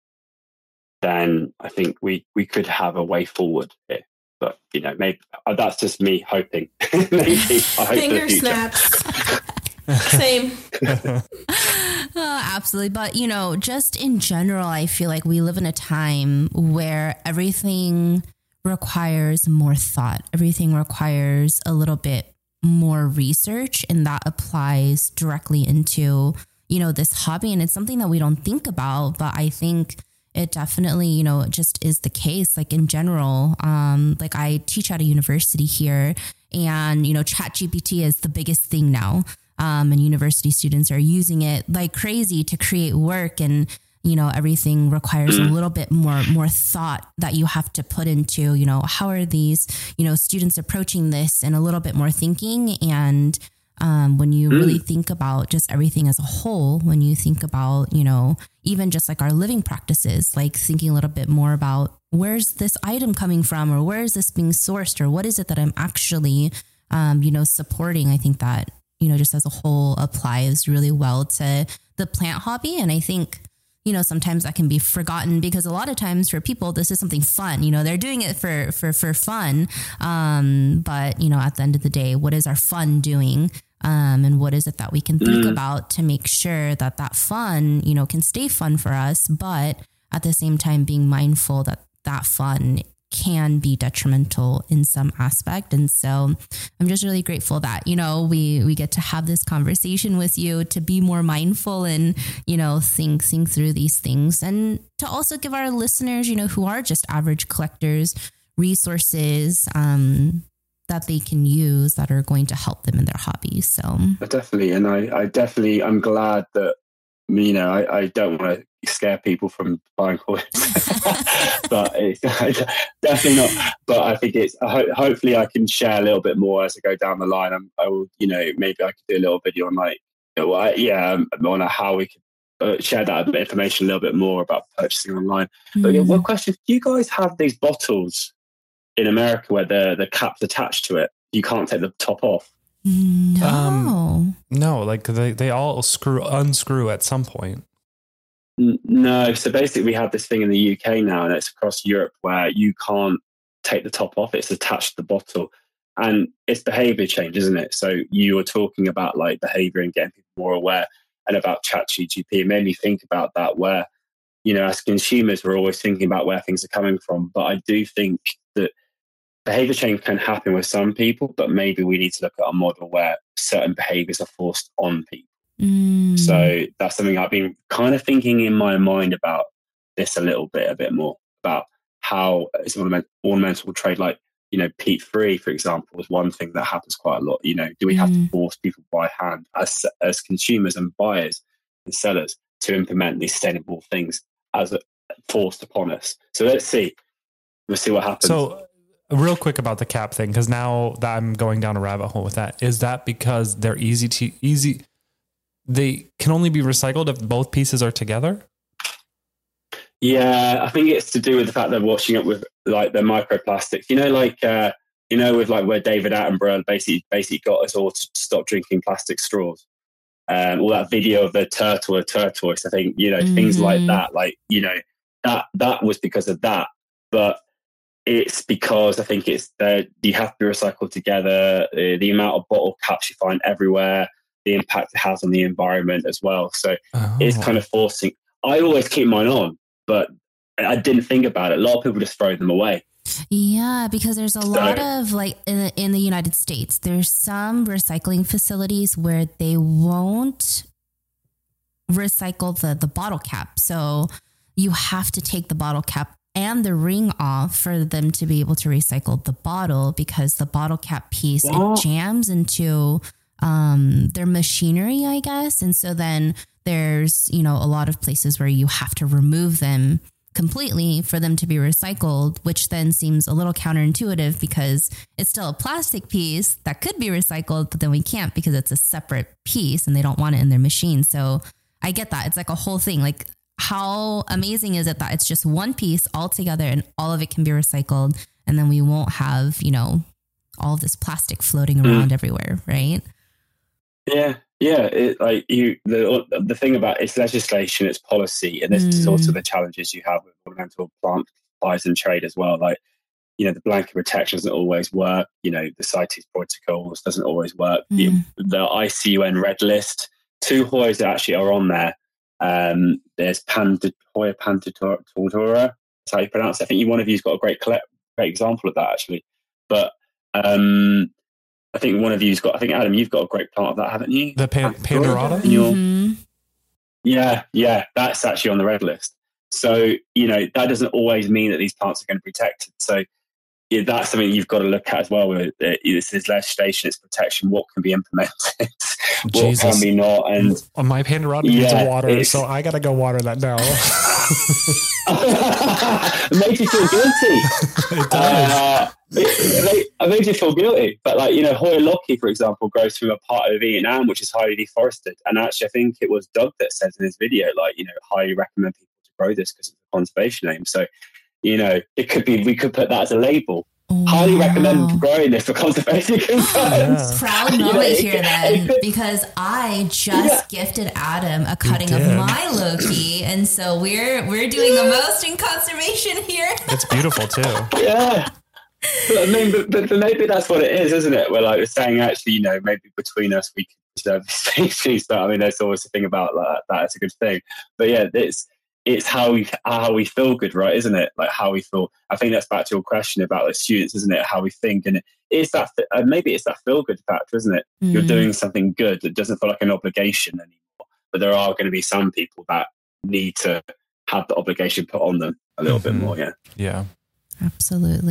then I think we, we could have a way forward here. But, you know, maybe uh, that's just me hoping. maybe, I hope Finger snaps. Same. uh, absolutely. But, you know, just in general, I feel like we live in a time where everything requires more thought. Everything requires a little bit more research, and that applies directly into, you know, this hobby. And it's something that we don't think about, but I think it definitely, you know, just is the case. Like in general, um, like I teach at a university here, and, you know, ChatGPT is the biggest thing now. Um, and university students are using it like crazy to create work, and, you know, everything requires a little bit more, more thought that you have to put into, you know, how are these, you know, students approaching this, and a little bit more thinking. And, Um, when you really think about just everything as a whole, when you think about, you know, even just like our living practices, like thinking a little bit more about where's this item coming from, or where is this being sourced, or what is it that I'm actually, um, you know, supporting. I think that, you know, just as a whole applies really well to the plant hobby. And I think, you know, sometimes that can be forgotten because a lot of times for people, this is something fun, you know, they're doing it for, for, for fun. Um, but, you know, at the end of the day, what is our fun doing? Um, and what is it that we can think mm. about to make sure that that fun, you know, can stay fun for us, but at the same time being mindful that that fun can be detrimental in some aspect. And so I'm just really grateful that, you know, we, we get to have this conversation with you to be more mindful and, you know, think, think through these things, and to also give our listeners, you know, who are just average collectors, resources, um, that they can use that are going to help them in their hobbies. So definitely. And I, I definitely, I'm glad that, you know, I, I don't want to scare people from buying coins, but it's definitely not. But I think it's ho- hopefully I can share a little bit more as I go down the line. I'm, I will, you know, maybe I could do a little video on like, you know, I, yeah, um, on how we could uh, share that a bit information a little bit more about purchasing online. Mm. But yeah, one question: do you guys have these bottles in America where the the cap's attached to it? You can't take the top off. No, um, no, like they they all screw unscrew at some point. No, so basically we have this thing in the U K now, and it's across Europe where you can't take the top off. It's attached to the bottle, and it's behavior change, isn't it? So you were talking about like behavior and getting people more aware, and about ChatGPT. It made me think about that, where, you know, as consumers, we're always thinking about where things are coming from. But I do think that behavior change can happen with some people, but maybe we need to look at a model where certain behaviors are forced on people. Mm. So that's something I've been kind of thinking in my mind about this a little bit, a bit more about how it's ornament, ornamental trade, like, you know, P three, for example, is one thing that happens quite a lot. You know, do we have mm. to force people by hand as as consumers and buyers and sellers to implement these sustainable things as a, forced upon us? So let's see. We'll see what happens. So real quick about the cap thing, because now that I'm going down a rabbit hole with that, is that because they're easy to easy? They can only be recycled if both pieces are together? Yeah, I think it's to do with the fact they're washing up with like the microplastics. You know, like, uh, you know, with like where David Attenborough basically basically got us all to stop drinking plastic straws. Um, all that video of the turtle, a tortoise, I think, you know, mm-hmm. things like that. Like, you know, that that was because of that. But it's because I think it's that you have to be recycled together. Uh, the amount of bottle caps you find everywhere, the impact it has on the environment as well. So oh. it's kind of forcing. I always keep mine on, but I didn't think about it. A lot of people just throw them away. Yeah, because there's a so, lot of like in the, in the United States, there's some recycling facilities where they won't recycle the, the bottle cap. So you have to take the bottle cap and the ring off for them to be able to recycle the bottle, because the bottle cap piece, what? it jams into um, their machinery, I guess. And so then there's, you know, a lot of places where you have to remove them completely for them to be recycled, which then seems a little counterintuitive because it's still a plastic piece that could be recycled, but then we can't because it's a separate piece and they don't want it in their machine. So I get that. It's like a whole thing. Like, how amazing is it that it's just one piece all together and all of it can be recycled, and then we won't have, you know, all this plastic floating around mm. everywhere, right? Yeah, yeah. It, like you, the the thing about it's legislation, it's policy, and this mm. is also the challenges you have with ornamental plant supplies and trade as well. Like, you know, the blanket protection doesn't always work. You know, the CITES protocols doesn't always work. Mm. The, the I C U N red list, two Hoyas that actually are on there. Um, there's Panda, Hoya Pantatora, that's how you pronounce it. I think you, one of you's got a great great example of that actually. But um, I think one of you's got, I think Adam, you've got a great plant of that, haven't you? The pan- Pandorata? Mm-hmm. Yeah, yeah, that's actually on the red list. So, you know, that doesn't always mean that these plants are going to be protected. So yeah, that's something you've got to look at as well. With uh, this is legislation, it's protection. What can be implemented, what Jesus. can be not, and my Pandorata needs yeah, water, so I got to go water that now. It makes you feel guilty. It does. Uh, it, it makes you feel guilty. But like, you know, Hoya Loki, for example, grows from a part of Vietnam which is highly deforested. And actually, I think it was Doug that says in his video, like, you know, highly recommend people to grow this because it's a conservation aim. So, you know, it could be, we could put that as a label. Wow. Highly recommend growing this for conservation concerns. Yeah. Proud moment you know, here then, could, because I just yeah. gifted Adam a cutting of my Loki, and so we're we're doing the most in conservation here. It's beautiful too. Yeah. But I mean, but, but, but maybe that's what it is, isn't it? We're like we're saying, actually, you know, maybe between us we can preserve the species. But I mean, there's always a thing about that. That's a good thing. But yeah, it's. It's how we how we feel good, right? Isn't it? Like how we feel. I think that's back to your question about the students, isn't it? How we think, and it is that uh, maybe it's that feel good factor, isn't it? Mm. You're doing something good that doesn't feel like an obligation anymore. But there are going to be some people that need to have the obligation put on them a little mm-hmm. bit more. Yeah, yeah, absolutely.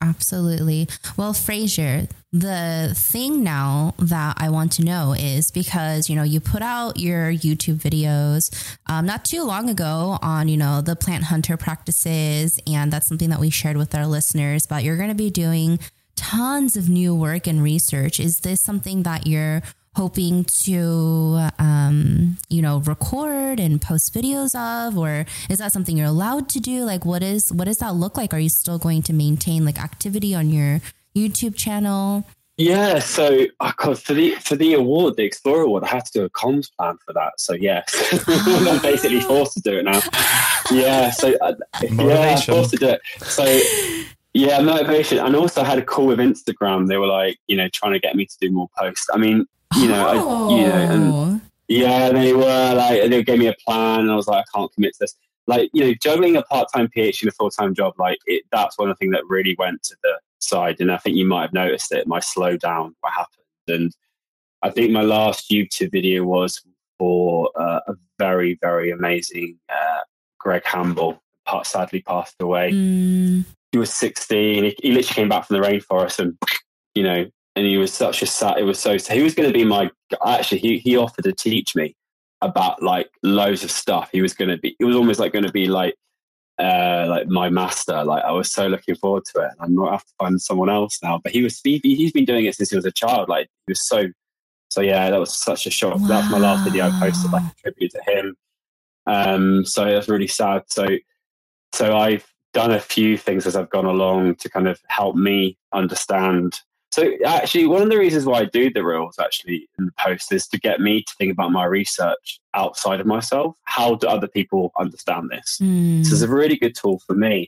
Absolutely. Well, Fraser, the thing now that I want to know is because, you know, you put out your YouTube videos um, not too long ago on, you know, the plant hunter practices. And that's something that we shared with our listeners, but you're going to be doing tons of new work and research. Is this something that you're hoping to, um, you know, record and post videos of, or is that something you're allowed to do? Like, what is, what does that look like? Are you still going to maintain like activity on your YouTube channel? Yeah. So uh, for the, for the award, the Explorer Award, I had to do a comms plan for that. So yes, I'm basically forced to do it now. Yeah. So uh, yeah, I'm forced to do it. So yeah, motivation. And also I had a call with Instagram. They were like, you know, trying to get me to do more posts. I mean, You know, oh. I, you know, and yeah, they were like, they gave me a plan, and I was like, I can't commit to this. Like, you know, juggling a part-time PhD and a full-time job, like it, that's one of the things that really went to the side. And I think you might have noticed it, my slowdown, what happened. And I think my last YouTube video was for uh, a very, very amazing uh, Greg Hamble, part, sadly passed away. Mm. He was sixteen. He, he literally came back from the rainforest, and, you know, and he was such a sad, it was so, he was going to be my, actually, he, he offered to teach me about like loads of stuff. He was going to be, it was almost like going to be like, uh, like my master. Like I was so looking forward to it. I'm not have to find someone else now, but he was, he, he's been doing it since he was a child. Like he was so, so yeah, that was such a shock. Wow. That's my last video I posted, like a tribute to him. Um, so that's really sad. So, so I've done a few things as I've gone along to kind of help me understand. So actually, one of the reasons why I do the reels actually in the post is to get me to think about my research outside of myself. How do other people understand this? Mm. So it's a really good tool for me.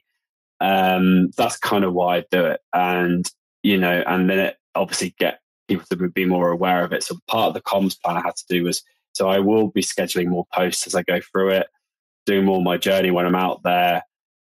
Um, that's kind of why I do it. And, you know, and then it obviously get people to be more aware of it. So part of the comms plan I had to do was, so I will be scheduling more posts as I go through it, doing more of my journey when I'm out there.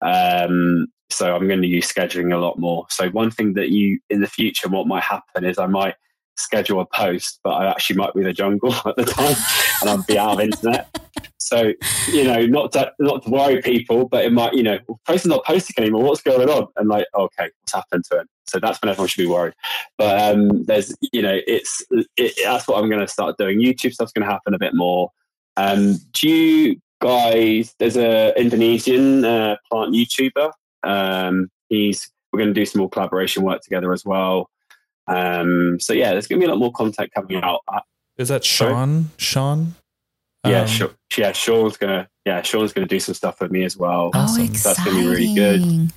Um, So I'm going to use scheduling a lot more. So one thing that you, in the future, what might happen is I might schedule a post, but I actually might be in the jungle at the time and I'll be out of internet. So, you know, not to, not to worry people, but it might, you know, post is not posting anymore. What's going on? And like, okay, what's happened to him? So that's when everyone should be worried. But um, there's, you know, it's, it, that's what I'm going to start doing. YouTube stuff's going to happen a bit more. Um, do you guys, there's a Indonesian uh, plant YouTuber. Um, he's, we're going to do some more collaboration work together as well. Um, so yeah, there's going to be a lot more content coming out. Is that Sean? Sean? Yeah, um, Sean, yeah, Sean's gonna, yeah, Sean's gonna do some stuff with me as well. Oh, so that's gonna be really good.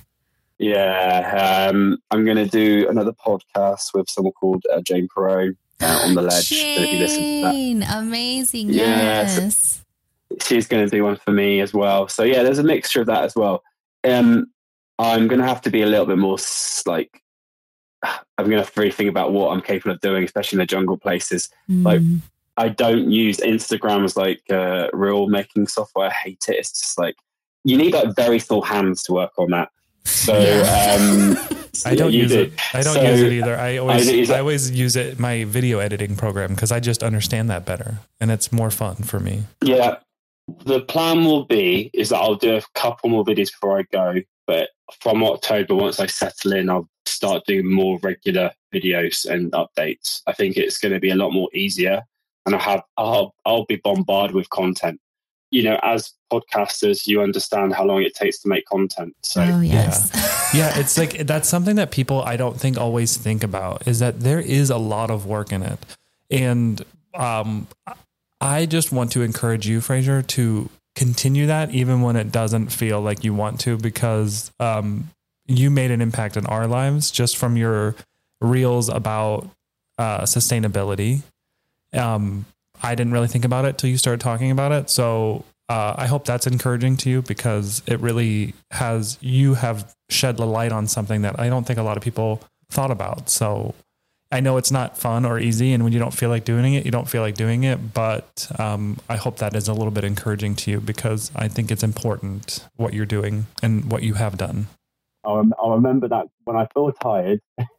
Yeah, um, I'm gonna do another podcast with someone called uh, Jane Perrone uh, on the ledge. Jane, amazing. Yeah, yes, so she's gonna do one for me as well. So yeah, there's a mixture of that as well. Um, I'm gonna have to be a little bit more like. I'm going to have to really think about what I'm capable of doing, especially in the jungle places. Mm. Like, I don't use Instagram as like uh, reel making software. I hate it. It's just like, you need like very small hands to work on that. So, yeah. um, so I don't yeah, use do. it. I don't so, use it either. I always, I, I always use it, my video editing program, because I just understand that better and it's more fun for me. Yeah. The plan will be, is that I'll do a couple more videos before I go, but from October, once I settle in, I'll start doing more regular videos and updates. I think it's going to be a lot more easier, and I have I'll I'll be bombarded with content. You know, as podcasters, you understand how long it takes to make content. So oh, yes. yeah. yeah, it's like that's something that people I don't think always think about, is that there is a lot of work in it, and um, I just want to encourage you, Fraser, to continue that even when it doesn't feel like you want to, because um, you made an impact in our lives just from your reels about uh, sustainability. Um, I didn't really think about it till you started talking about it. So uh, I hope that's encouraging to you, because it really has, you have shed the light on something that I don't think a lot of people thought about. So I know it's not fun or easy, and when you don't feel like doing it, you don't feel like doing it. But um, I hope that is a little bit encouraging to you, because I think it's important what you're doing and what you have done. I'll, I'll remember that when I feel tired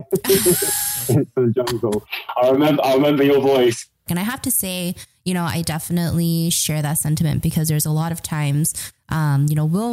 into the jungle. I remember, I remember your voice. And I have to say, you know, I definitely share that sentiment, because there's a lot of times, um, you know, we'll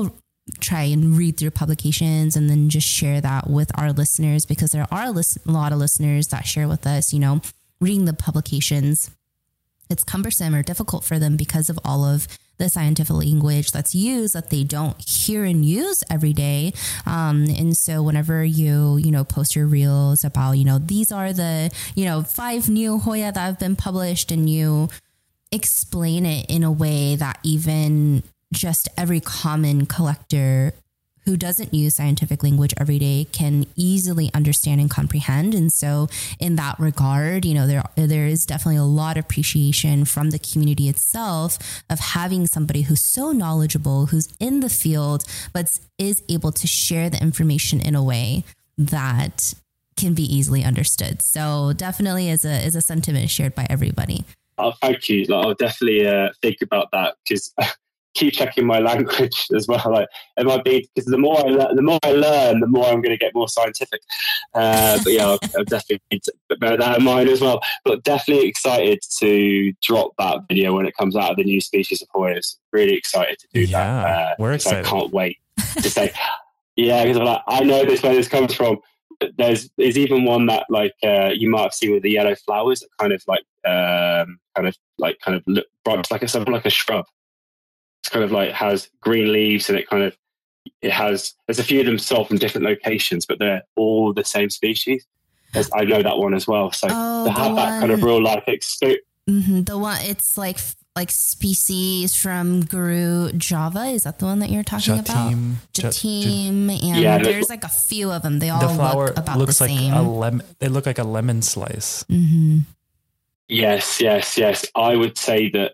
try and read through publications and then just share that with our listeners, because there are a, list- a lot of listeners that share with us, you know, reading the publications. It's cumbersome or difficult for them because of all of the scientific language that's used that they don't hear and use every day. Um, and so whenever you, you know, post your reels about, you know, these are the, you know, five new Hoya that have been published, and you explain it in a way that even just every common collector who doesn't use scientific language every day can easily understand and comprehend. And so in that regard, you know, there, there is definitely a lot of appreciation from the community itself of having somebody who's so knowledgeable, who's in the field, but is able to share the information in a way that can be easily understood. So definitely is a, is a sentiment shared by everybody. Oh, thank you. Like, I'll definitely uh, think about that, because keep checking my language as well. Like, it might be because the more I learn, the more I learn, the more I'm going to get more scientific. Uh, but yeah, I'll, I'll definitely need to bear that in mind as well. But definitely excited to drop that video when it comes out of the new species of Hoyas. Really excited to do yeah, that. Uh, we're excited. I can't wait to say, yeah, because I'm like, I know this where this comes from. There's there's even one that like uh, you might have seen with the yellow flowers that kind of like um, kind of like kind of look branch like a something like a shrub. It's kind of like has green leaves, and it kind of it has there's a few of them sold from different locations, but they're all the same species. There's, I know that one as well. So oh, to have that one, kind of real life experience. Mm-hmm, the one it's like like species from Guru Java. Is that the one that you're talking Jatim, about? Jatim, and yeah, there's like a few of them. They all the flower look about looks the like same. a lemon. They look like a lemon slice. Mm-hmm. Yes, yes, yes. I would say that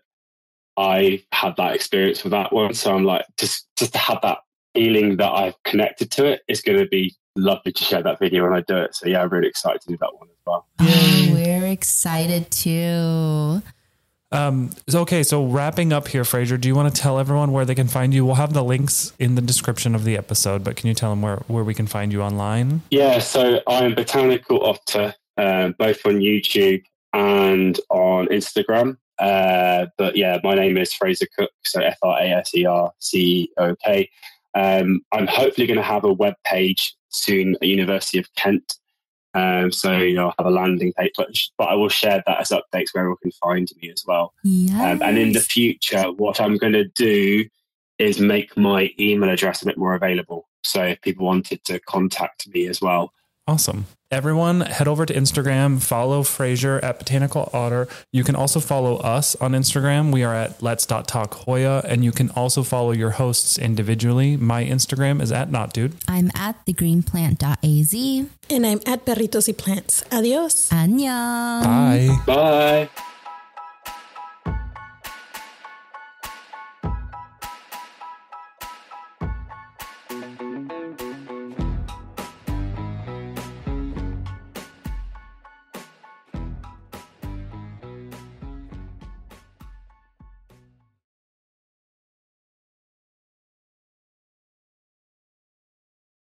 I had that experience with that one. So I'm like, just just to have that feeling that I've connected to it, it's going to be lovely to share that video when I do it. So yeah, I'm really excited to do that one as well. Oh, we're excited too. Um, so, okay, so wrapping up here, Fraser, do you want to tell everyone where they can find you? We'll have the links in the description of the episode, but can you tell them where, where we can find you online? Yeah, so I'm Botanical Otter, uh, both on YouTube and on Instagram. Uh, but yeah, my name is Fraser Cook, so F R A S E R C E O K. Um, I'm hopefully going to have a web page soon at University of Kent. Um, so, you know, I'll have a landing page, but, but I will share that as updates where everyone can find me as well. Yes. Um, and in the future, what I'm going to do is make my email address a bit more available. So if people wanted to contact me as well. Awesome. Everyone head over to Instagram, follow Fraser at Botanical Otter. You can also follow us on Instagram. We are at Let's Talk Hoya, and you can also follow your hosts individually. My Instagram is at NotDude. I'm at the green plant dot a z. And I'm at Perritos y Plants. Adios. Annyeong. Bye. Bye.